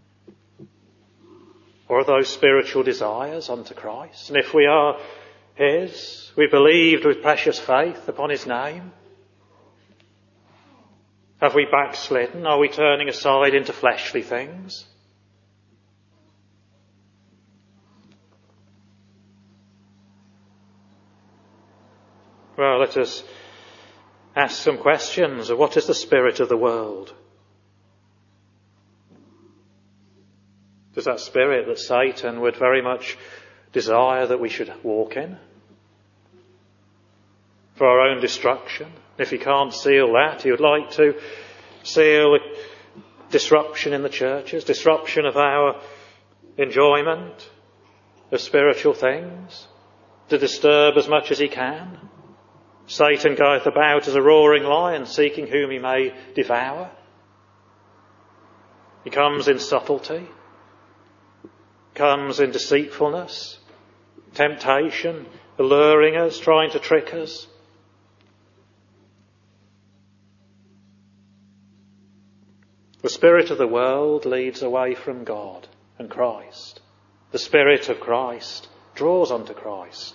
B: Or are those spiritual desires unto Christ? And if we are his, we believed with precious faith upon his name. Have we backslidden? Are we turning aside into fleshly things? Well, let us ask some questions of what is the spirit of the world? Does that spirit that Satan would very much desire that we should walk in? for our own destruction. If he can't seal that, he would like to seal disruption in the churches, disruption of our enjoyment of spiritual things, to disturb as much as he can. Satan goeth about as a roaring lion, seeking whom he may devour. He comes in subtlety, comes in deceitfulness, temptation, alluring us, trying to trick us. The spirit of the world leads away from God and Christ. The Spirit of Christ draws unto Christ.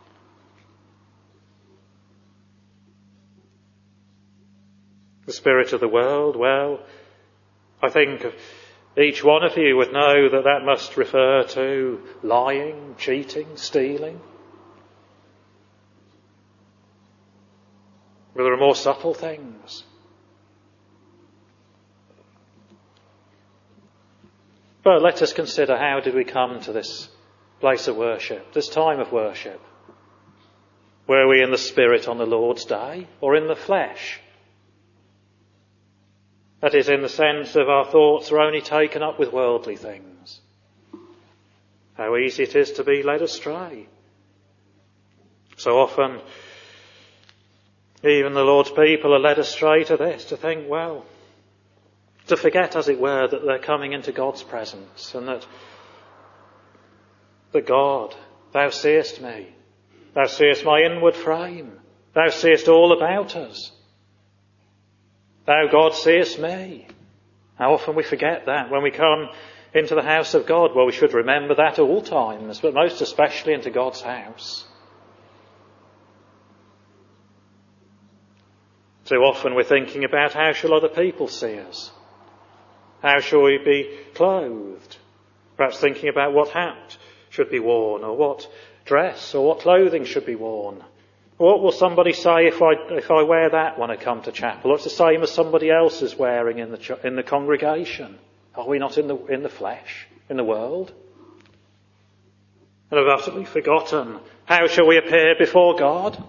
B: The spirit of the world, well, I think each one of you would know that that must refer to lying, cheating, stealing. But there are more subtle things. But let us consider, how did we come to this place of worship, this time of worship? Were we in the Spirit on the Lord's day, or in the flesh? That is, in the sense of our thoughts are only taken up with worldly things. How easy it is to be led astray. So often, even the Lord's people are led astray to this, to think, well, to forget, as it were, that they're coming into God's presence, and that God, thou seest me, thou seest my inward frame, thou seest all about us. Thou, God, seest me. How often we forget that when we come into the house of God. Well, we should remember that at all times, but most especially into God's house. Too often we're thinking about, how shall other people see us? How shall we be clothed? Perhaps thinking about what hat should be worn, or what dress or what clothing should be worn. What will somebody say if I wear that when I come to chapel? It's the same as somebody else is wearing in the congregation. Are we not in the flesh, in the world? And have utterly forgotten, how shall we appear before God?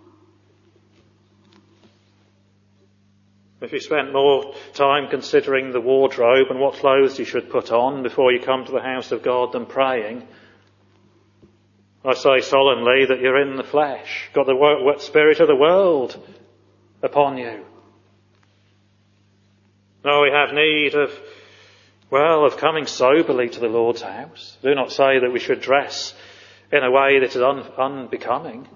B: If you spent more time considering the wardrobe and what clothes you should put on before you come to the house of God than praying, I say solemnly that you're in the flesh, got the spirit of the world upon you. No, we have need of coming soberly to the Lord's house. Do not say that we should dress in a way that is unbecoming.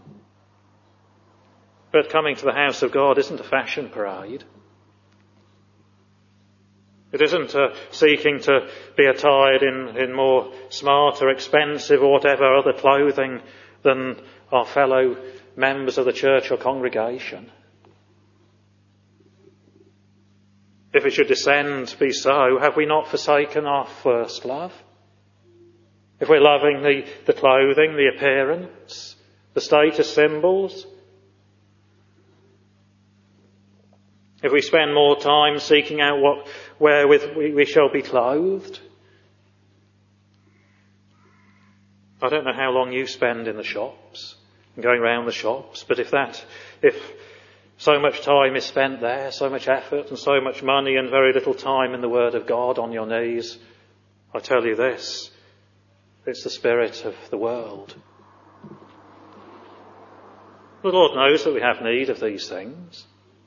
B: But coming to the house of God isn't a fashion parade. It isn't seeking to be attired in more smart or expensive or whatever other clothing than our fellow members of the church or congregation. If it should descend be so, have we not forsaken our first love? If we're loving the clothing, the appearance, the status symbols, if we spend more time seeking out wherewith we shall be clothed. I don't know how long you spend in the shops and going round the shops, but if so much time is spent there, so much effort and so much money and very little time in the Word of God on your knees, I tell you this, it's the spirit of the world. The Lord knows that we have need of these things.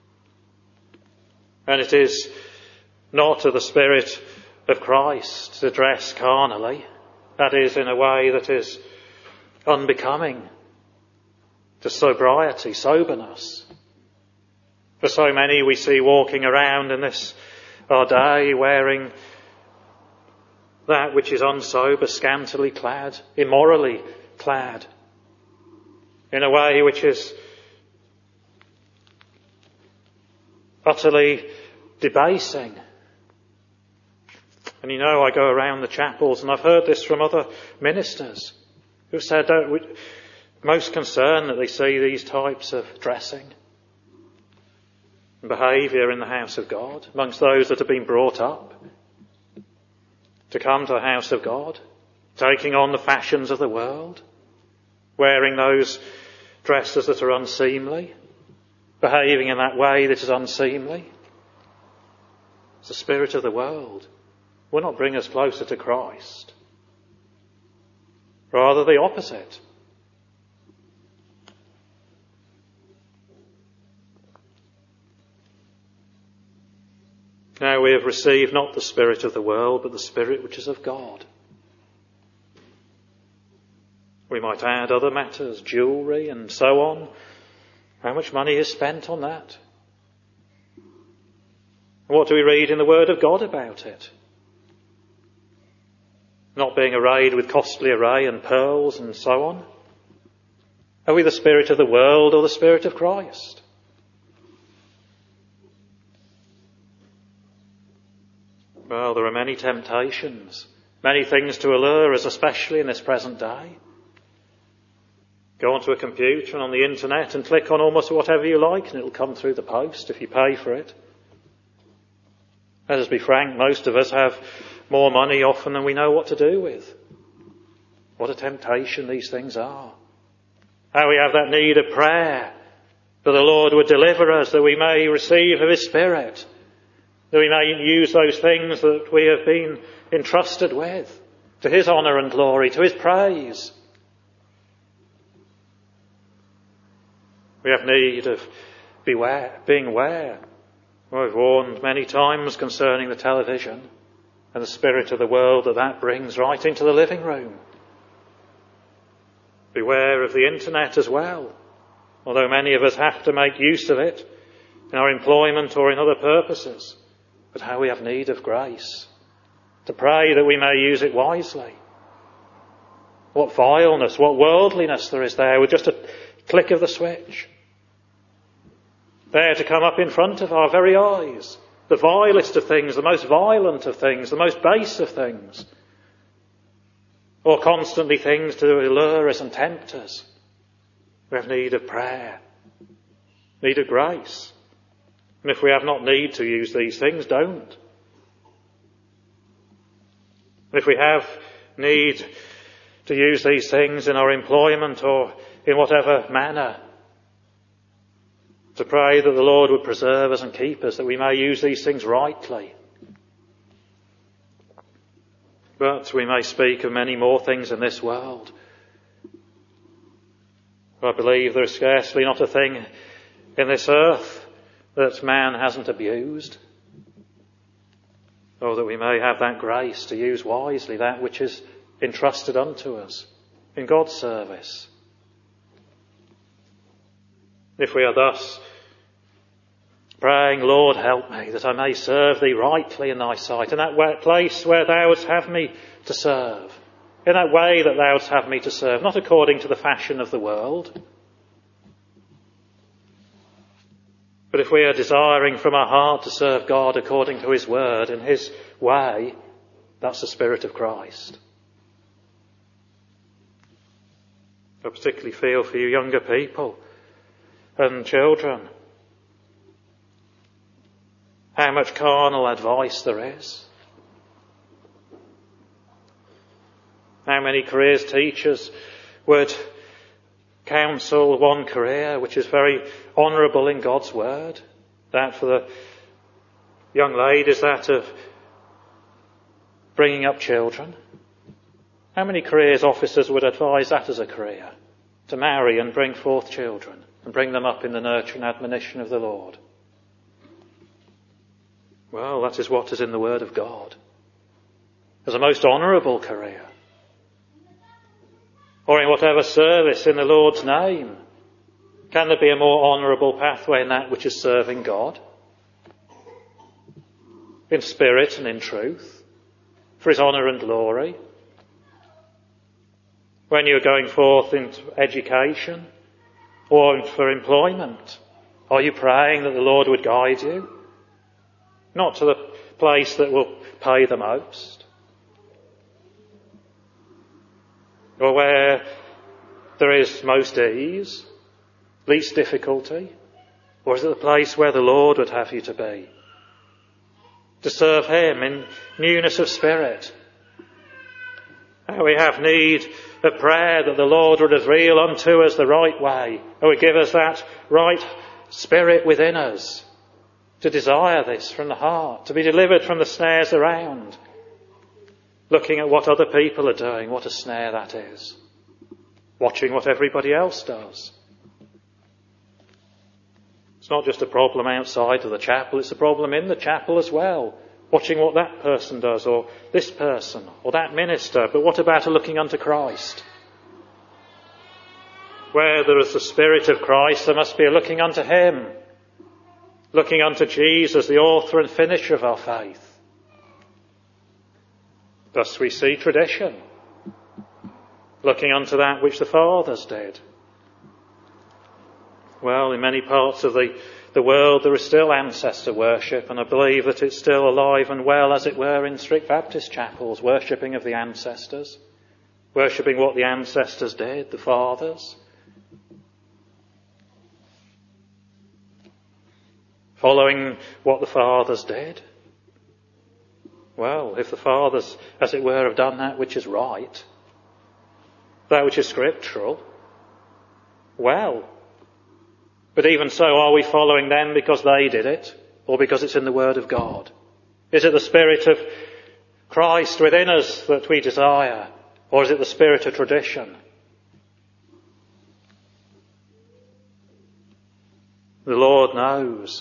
B: And it is not of the Spirit of Christ to dress carnally, that is, in a way that is unbecoming to sobriety, soberness. For so many we see walking around in this our day wearing that which is unsober, scantily clad, immorally clad, in a way which is utterly debasing. And I go around the chapels, and I've heard this from other ministers who said most concerned that they see these types of dressing and behaviour in the house of God amongst those that have been brought up to come to the house of God, taking on the fashions of the world, wearing those dresses that are unseemly, behaving in that way that is unseemly. It's the spirit of the world. Will not bring us closer to Christ. Rather the opposite. Now we have received not the spirit of the world, but the Spirit which is of God. We might add other matters, jewellery and so on. How much money is spent on that? What do we read in the Word of God about it? Not being arrayed with costly array and pearls and so on. Are we the spirit of the world or the Spirit of Christ? Well, there are many temptations, many things to allure us, especially in this present day. Go onto a computer and on the internet and click on almost whatever you like and it'll come through the post if you pay for it. Let us be frank, most of us have more money often than we know what to do with. What a temptation these things are. How we have that need of prayer, that the Lord would deliver us, that we may receive of His Spirit, that we may use those things that we have been entrusted with, to His honour and glory, to His praise. We have need of being aware. We've warned many times concerning the television and the spirit of the world that brings right into the living room. Beware of the internet as well, although many of us have to make use of it in our employment or in other purposes. But how we have need of grace to pray that we may use it wisely. What vileness, what worldliness there is there with just a click of the switch. There to come up in front of our very eyes. The vilest of things, the most violent of things, the most base of things. Or constantly things to allure us and tempt us. We have need of prayer. Need of grace. And if we have not need to use these things, don't. And if we have need to use these things in our employment or in whatever manner, to pray that the Lord would preserve us and keep us, that we may use these things rightly. But we may speak of many more things in this world. I believe there is scarcely not a thing in this earth that man hasn't abused. Oh, that we may have that grace to use wisely that which is entrusted unto us in God's service. If we are thus praying, Lord, help me, that I may serve Thee rightly in Thy sight, in that place where Thou wouldst have me to serve, in that way that Thou wouldst have me to serve, not according to the fashion of the world. But if we are desiring from our heart to serve God according to His word and His way, that's the Spirit of Christ. I particularly feel for you younger people and children. How much carnal advice there is. How many careers teachers would counsel one career which is very honourable in God's word. That for the young ladies, that of bringing up children. How many careers officers would advise that as a career? To marry and bring forth children and bring them up in the nurture and admonition of the Lord. Well, that is what is in the Word of God. As a most honourable career. Or in whatever service in the Lord's name. Can there be a more honourable pathway in that which is serving God? In spirit and in truth. For His honour and glory. When you are going forth into education or for employment, are you praying that the Lord would guide you? Not to the place that will pay the most. Or where there is most ease, least difficulty? Or is it the place where the Lord would have you to be? To serve Him in newness of spirit. How we have need of prayer that the Lord would reveal unto us the right way, and would give us that right spirit within us to desire this from the heart, to be delivered from the snares around. Looking at what other people are doing, what a snare that is. Watching what everybody else does. It's not just a problem outside of the chapel, it's a problem in the chapel as well. Watching what that person does, or this person, or that minister. But what about looking unto Christ? Where there is the Spirit of Christ, there must be a looking unto Him. Looking unto Jesus, the author and finisher of our faith. Thus we see tradition. Looking unto that which the fathers did. Well, in many parts of the world there is still ancestor worship, and I believe that it's still alive and well, as it were, in strict Baptist chapels, worshipping of the ancestors, worshipping what the ancestors did, the fathers. Following what the fathers did. Well, if the fathers, as it were, have done that which is right, that which is scriptural, well, but even so, are we following them because they did it, or because it's in the Word of God? Is it the Spirit of Christ within us that we desire, or is it the spirit of tradition? The Lord knows.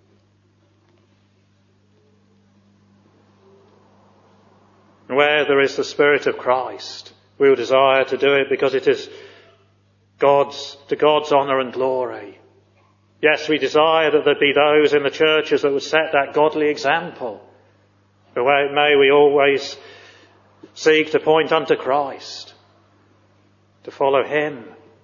B: And where there is the Spirit of Christ, we will desire to do it because it is to God's honour and glory. Yes, we desire that there be those in the churches that would set that godly example. But may we always seek to point unto Christ, to follow Him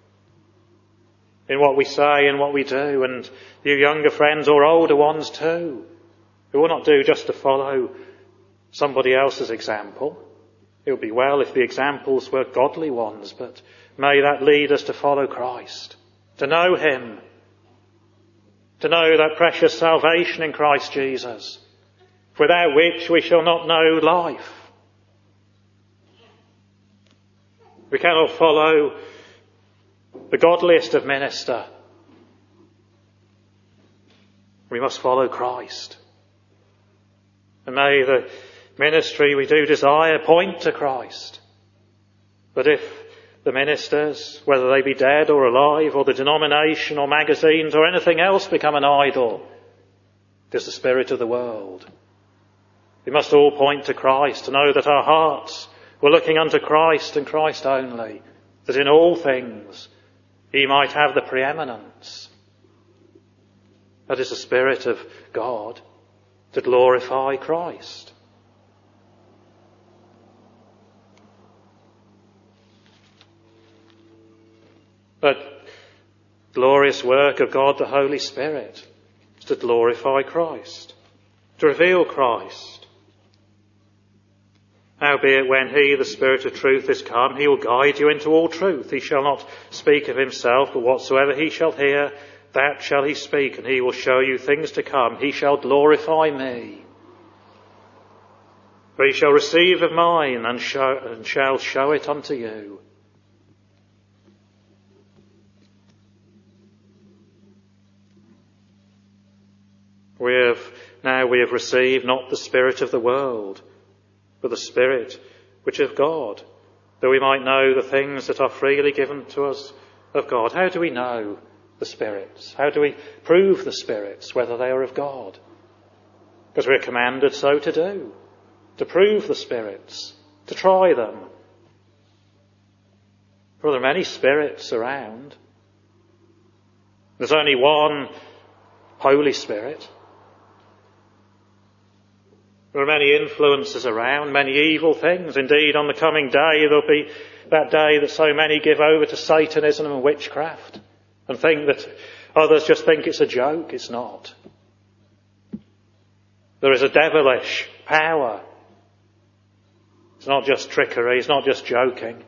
B: in what we say and what we do. And you younger friends or older ones too, who will not do just to follow somebody else's example. It would be well if the examples were godly ones, but may that lead us to follow Christ, to know Him, to know that precious salvation in Christ Jesus, without which we shall not know life. We cannot follow the godliest of minister. We must follow Christ. And may the ministry we do desire point to Christ. But if the ministers, whether they be dead or alive, or the denomination or magazines or anything else become an idol, it is the spirit of the world. We must all point to Christ, to know that our hearts were looking unto Christ and Christ only, that in all things He might have the preeminence. That is the Spirit of God, to glorify Christ. But glorious work of God the Holy Spirit is to glorify Christ, to reveal Christ. Howbeit when He, the Spirit of truth, is come, He will guide you into all truth. He shall not speak of Himself, but whatsoever He shall hear, that shall He speak, and He will show you things to come. He shall glorify me. For He shall receive of mine, and shall show it unto you. We have received not the spirit of the world, but the Spirit which is of God, that we might know the things that are freely given to us of God. How do we know the spirits? How do we prove the spirits, whether they are of God? Because we are commanded so to do, to prove the spirits, to try them. For there are many spirits around. There's only one Holy Spirit. There are many influences around, many evil things. Indeed, on the coming day, there'll be that day that so many give over to Satanism and witchcraft and think that others just think it's a joke. It's not. There is a devilish power. It's not just trickery. It's not just joking.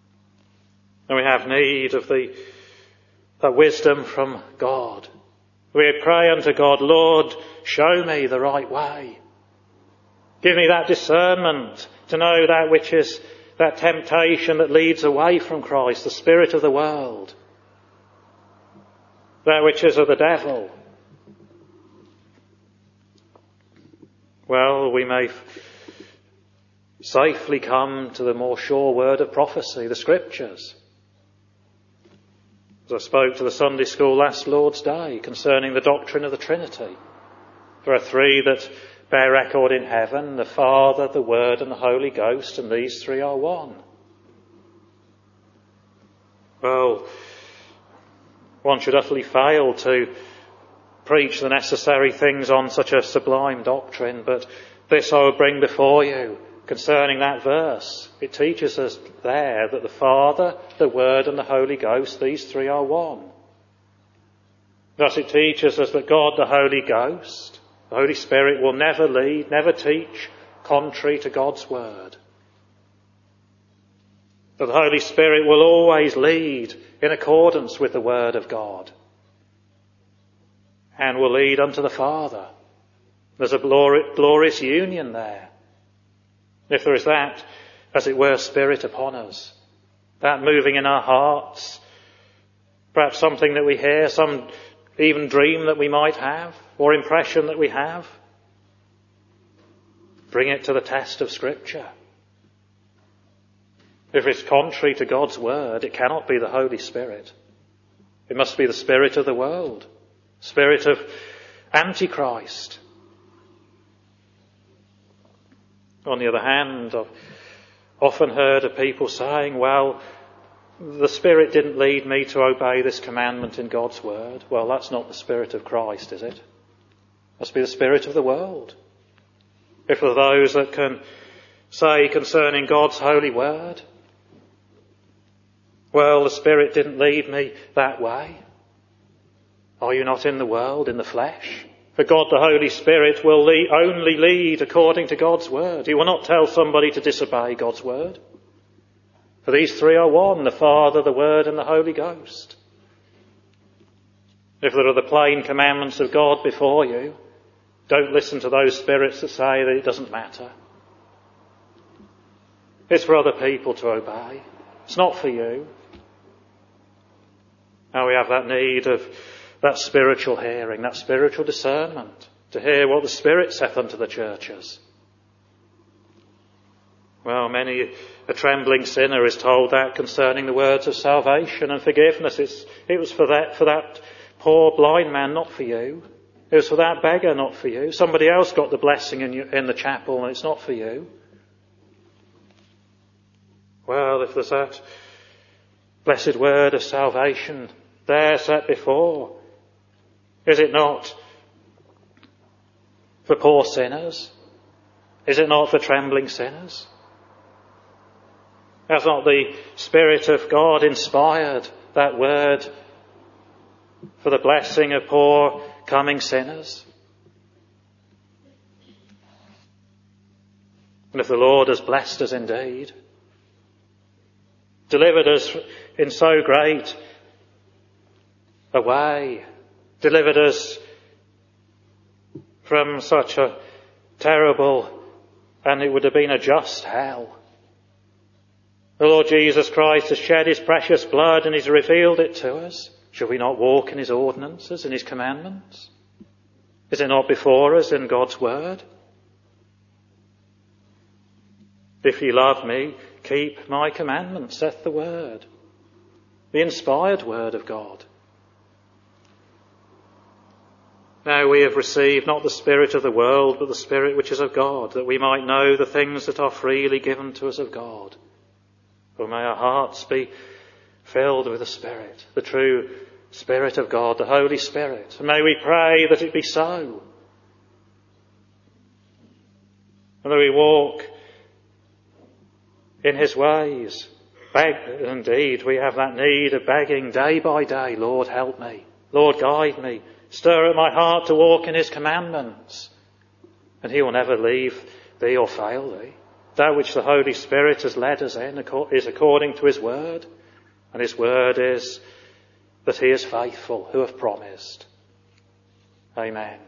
B: And we have need of that wisdom from God. We pray unto God, Lord, show me the right way. Give me that discernment to know that which is that temptation that leads away from Christ, the spirit of the world, that which is of the devil. Well, we may safely come to the more sure word of prophecy, the Scriptures. As I spoke to the Sunday school last Lord's Day concerning the doctrine of the Trinity. There are three that bear record in heaven, the Father, the Word and the Holy Ghost, and these three are one. Well, one should utterly fail to preach the necessary things on such a sublime doctrine, but this I will bring before you concerning that verse. It teaches us there that the Father, the Word and the Holy Ghost, these three are one. Thus it teaches us that God, the Holy Ghost, the Holy Spirit, will never lead, never teach contrary to God's Word. That the Holy Spirit will always lead in accordance with the Word of God and will lead unto the Father. There's a glorious union there. If there is that, as it were, Spirit upon us, that moving in our hearts, perhaps something that we hear, some even dream that we might have, or impression that we have, bring it to the test of Scripture. If it's contrary to God's Word, it cannot be the Holy Spirit. It must be the spirit of the world, spirit of Antichrist. On the other hand, I've often heard of people saying, well, the Spirit didn't lead me to obey this commandment in God's Word. Well, that's not the Spirit of Christ, is it? It must be the spirit of the world. If there are those that can say concerning God's holy Word, well, the Spirit didn't lead me that way. Are you not in the world, in the flesh? For God, the Holy Spirit, will only lead according to God's Word. He will not tell somebody to disobey God's Word. For these three are one, the Father, the Word and the Holy Ghost. If there are the plain commandments of God before you, don't listen to those spirits that say that it doesn't matter. It's for other people to obey. It's not for you. Now we have that need of that spiritual hearing, that spiritual discernment, to hear what the Spirit saith unto the churches. Well, many a trembling sinner is told that concerning the words of salvation and forgiveness. It was for that poor blind man, not for you. It was for that beggar, not for you. Somebody else got the blessing in the chapel and it's not for you. Well, if there's that blessed word of salvation there set before, is it not for poor sinners? Is it not for trembling sinners? Has not the Spirit of God inspired that word for the blessing of poor coming sinners? And if the Lord has blessed us indeed, delivered us in so great a way, delivered us from such a terrible, and it would have been a just hell. The Lord Jesus Christ has shed his precious blood and he's revealed it to us. Should we not walk in his ordinances and his commandments? Is it not before us in God's Word? If ye love me, keep my commandments, saith the Word. The inspired Word of God. Now we have received not the spirit of the world, but the Spirit which is of God, that we might know the things that are freely given to us of God. For may our hearts be filled with the Spirit, the true Spirit of God, the Holy Spirit. And may we pray that it be so. And that we walk in his ways. Indeed, we have that need of begging day by day, Lord, help me. Lord, guide me. Stir at my heart to walk in his commandments. And he will never leave thee or fail thee. That which the Holy Spirit has led us in is according to his word. And his word is that he is faithful who hath promised. Amen.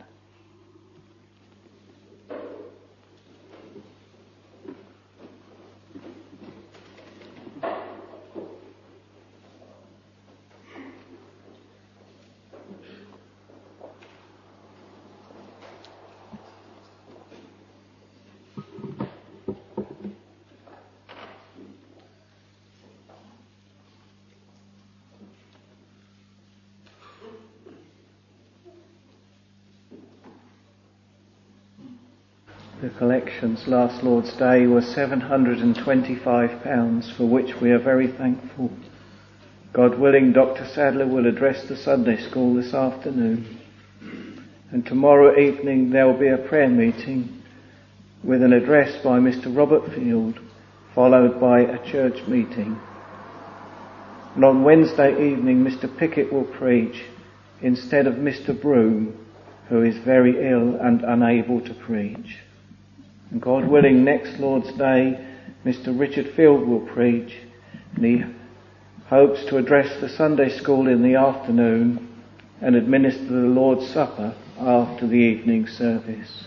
A: The collections last Lord's Day were £725, for which we are very thankful. God willing, Dr. Sadler will address the Sunday school this afternoon. And tomorrow evening there will be a prayer meeting with an address by Mr. Robert Field, followed by a church meeting. And on Wednesday evening Mr. Pickett will preach instead of Mr. Broom, who is very ill and unable to preach. And God willing, next Lord's Day, Mr. Richard Field will preach, and he hopes to address the Sunday school in the afternoon and administer the Lord's Supper after the evening service.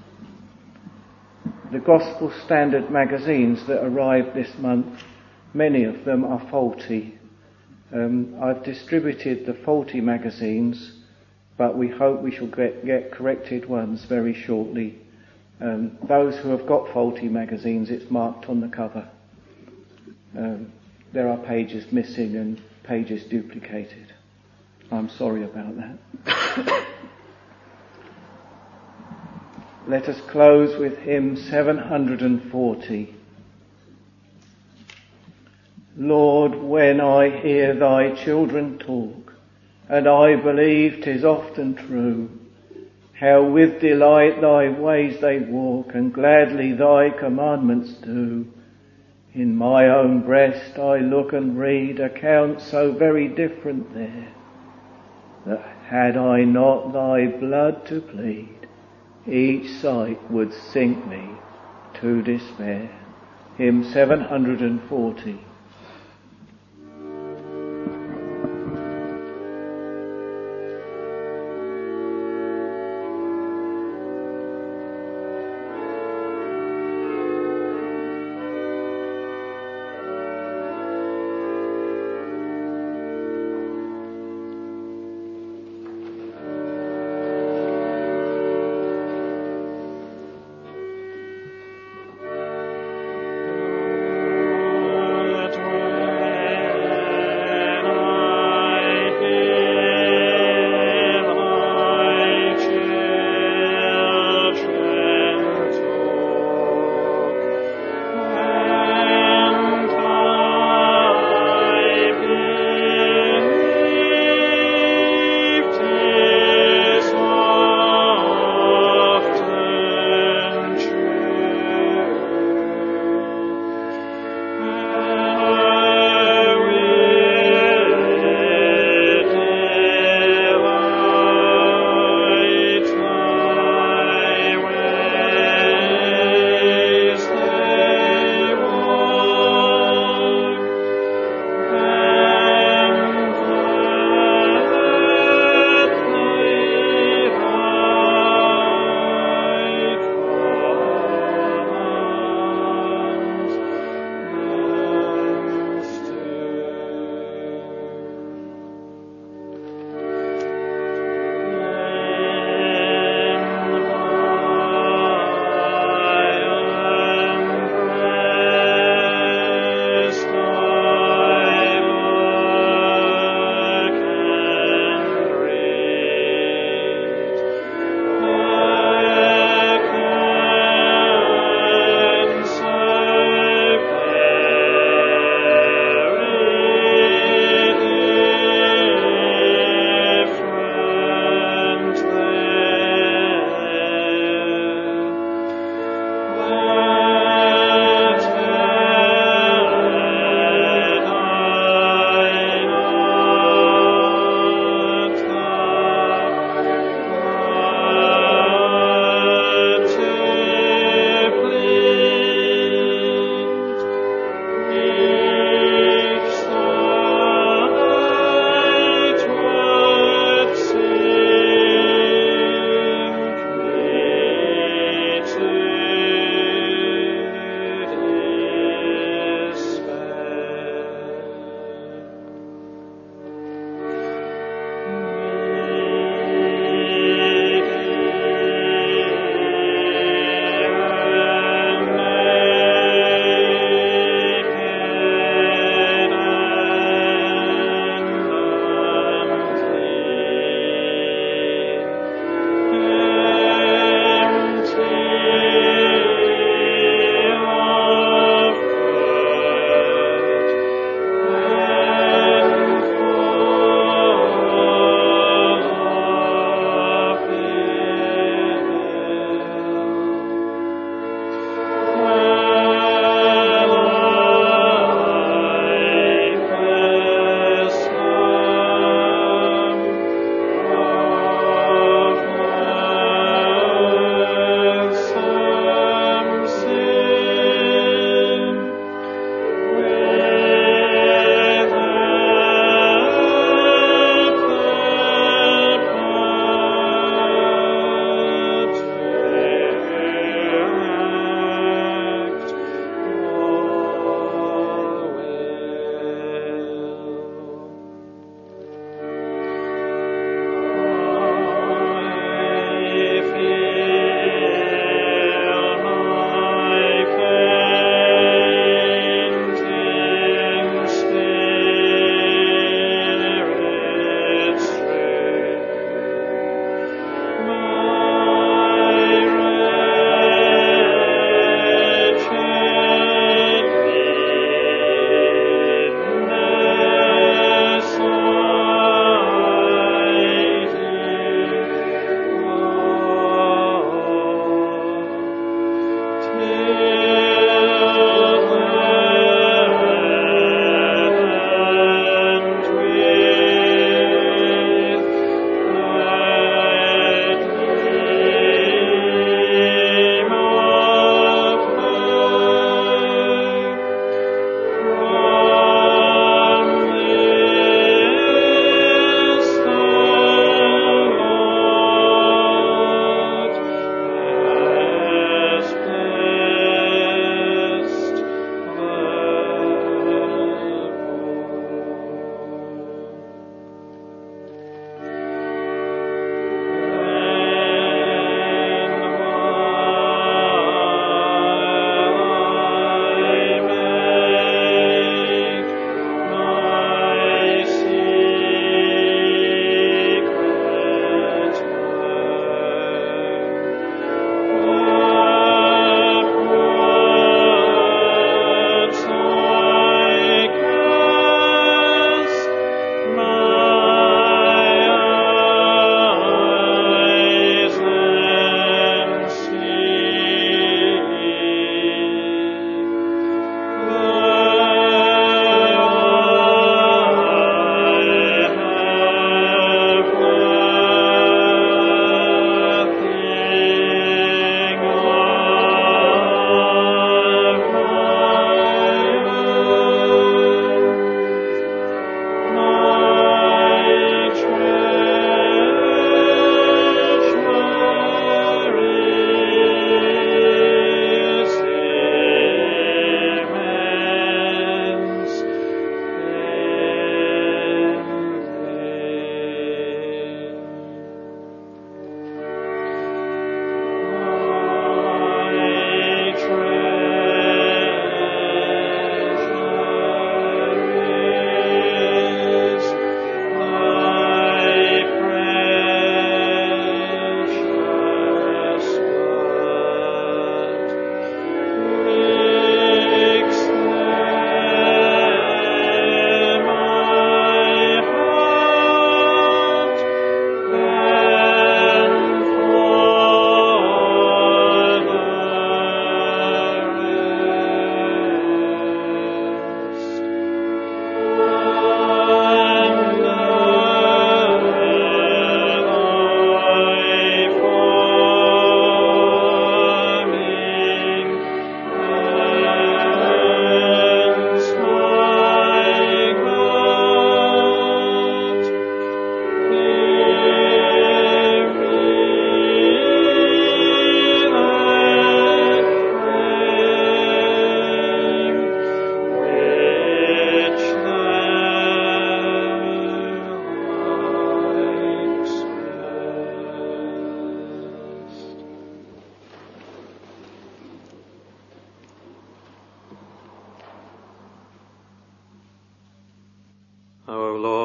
A: The Gospel Standard magazines that arrived this month, many of them are faulty. I've distributed the faulty magazines, but we hope we shall get corrected ones very shortly. Those who have got faulty magazines, it's marked on the cover. There are pages missing and pages duplicated. I'm sorry about that. Let us close with hymn 740. Lord, when I hear thy children talk, and I believe 'tis often true, how with delight thy ways they walk, and gladly thy commandments do. In my own breast I look and read accounts so very different there, that had I not thy blood to plead, each sight would sink me to despair. Hymn 740.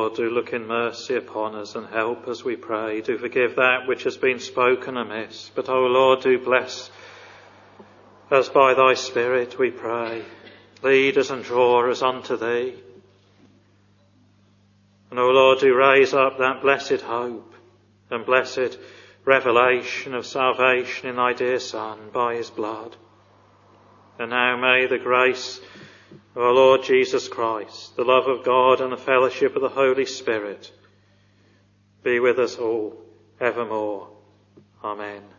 B: Lord, do look in mercy upon us and help us, we pray. Do forgive that which has been spoken amiss. But, O Lord, do bless us by thy Spirit, we pray. Lead us and draw us unto thee. And, O Lord, do raise up that blessed hope and blessed revelation of salvation in thy dear Son by his blood. And now may the grace of our Lord Jesus Christ, the love of God and the fellowship of the Holy Spirit be with us all evermore. Amen.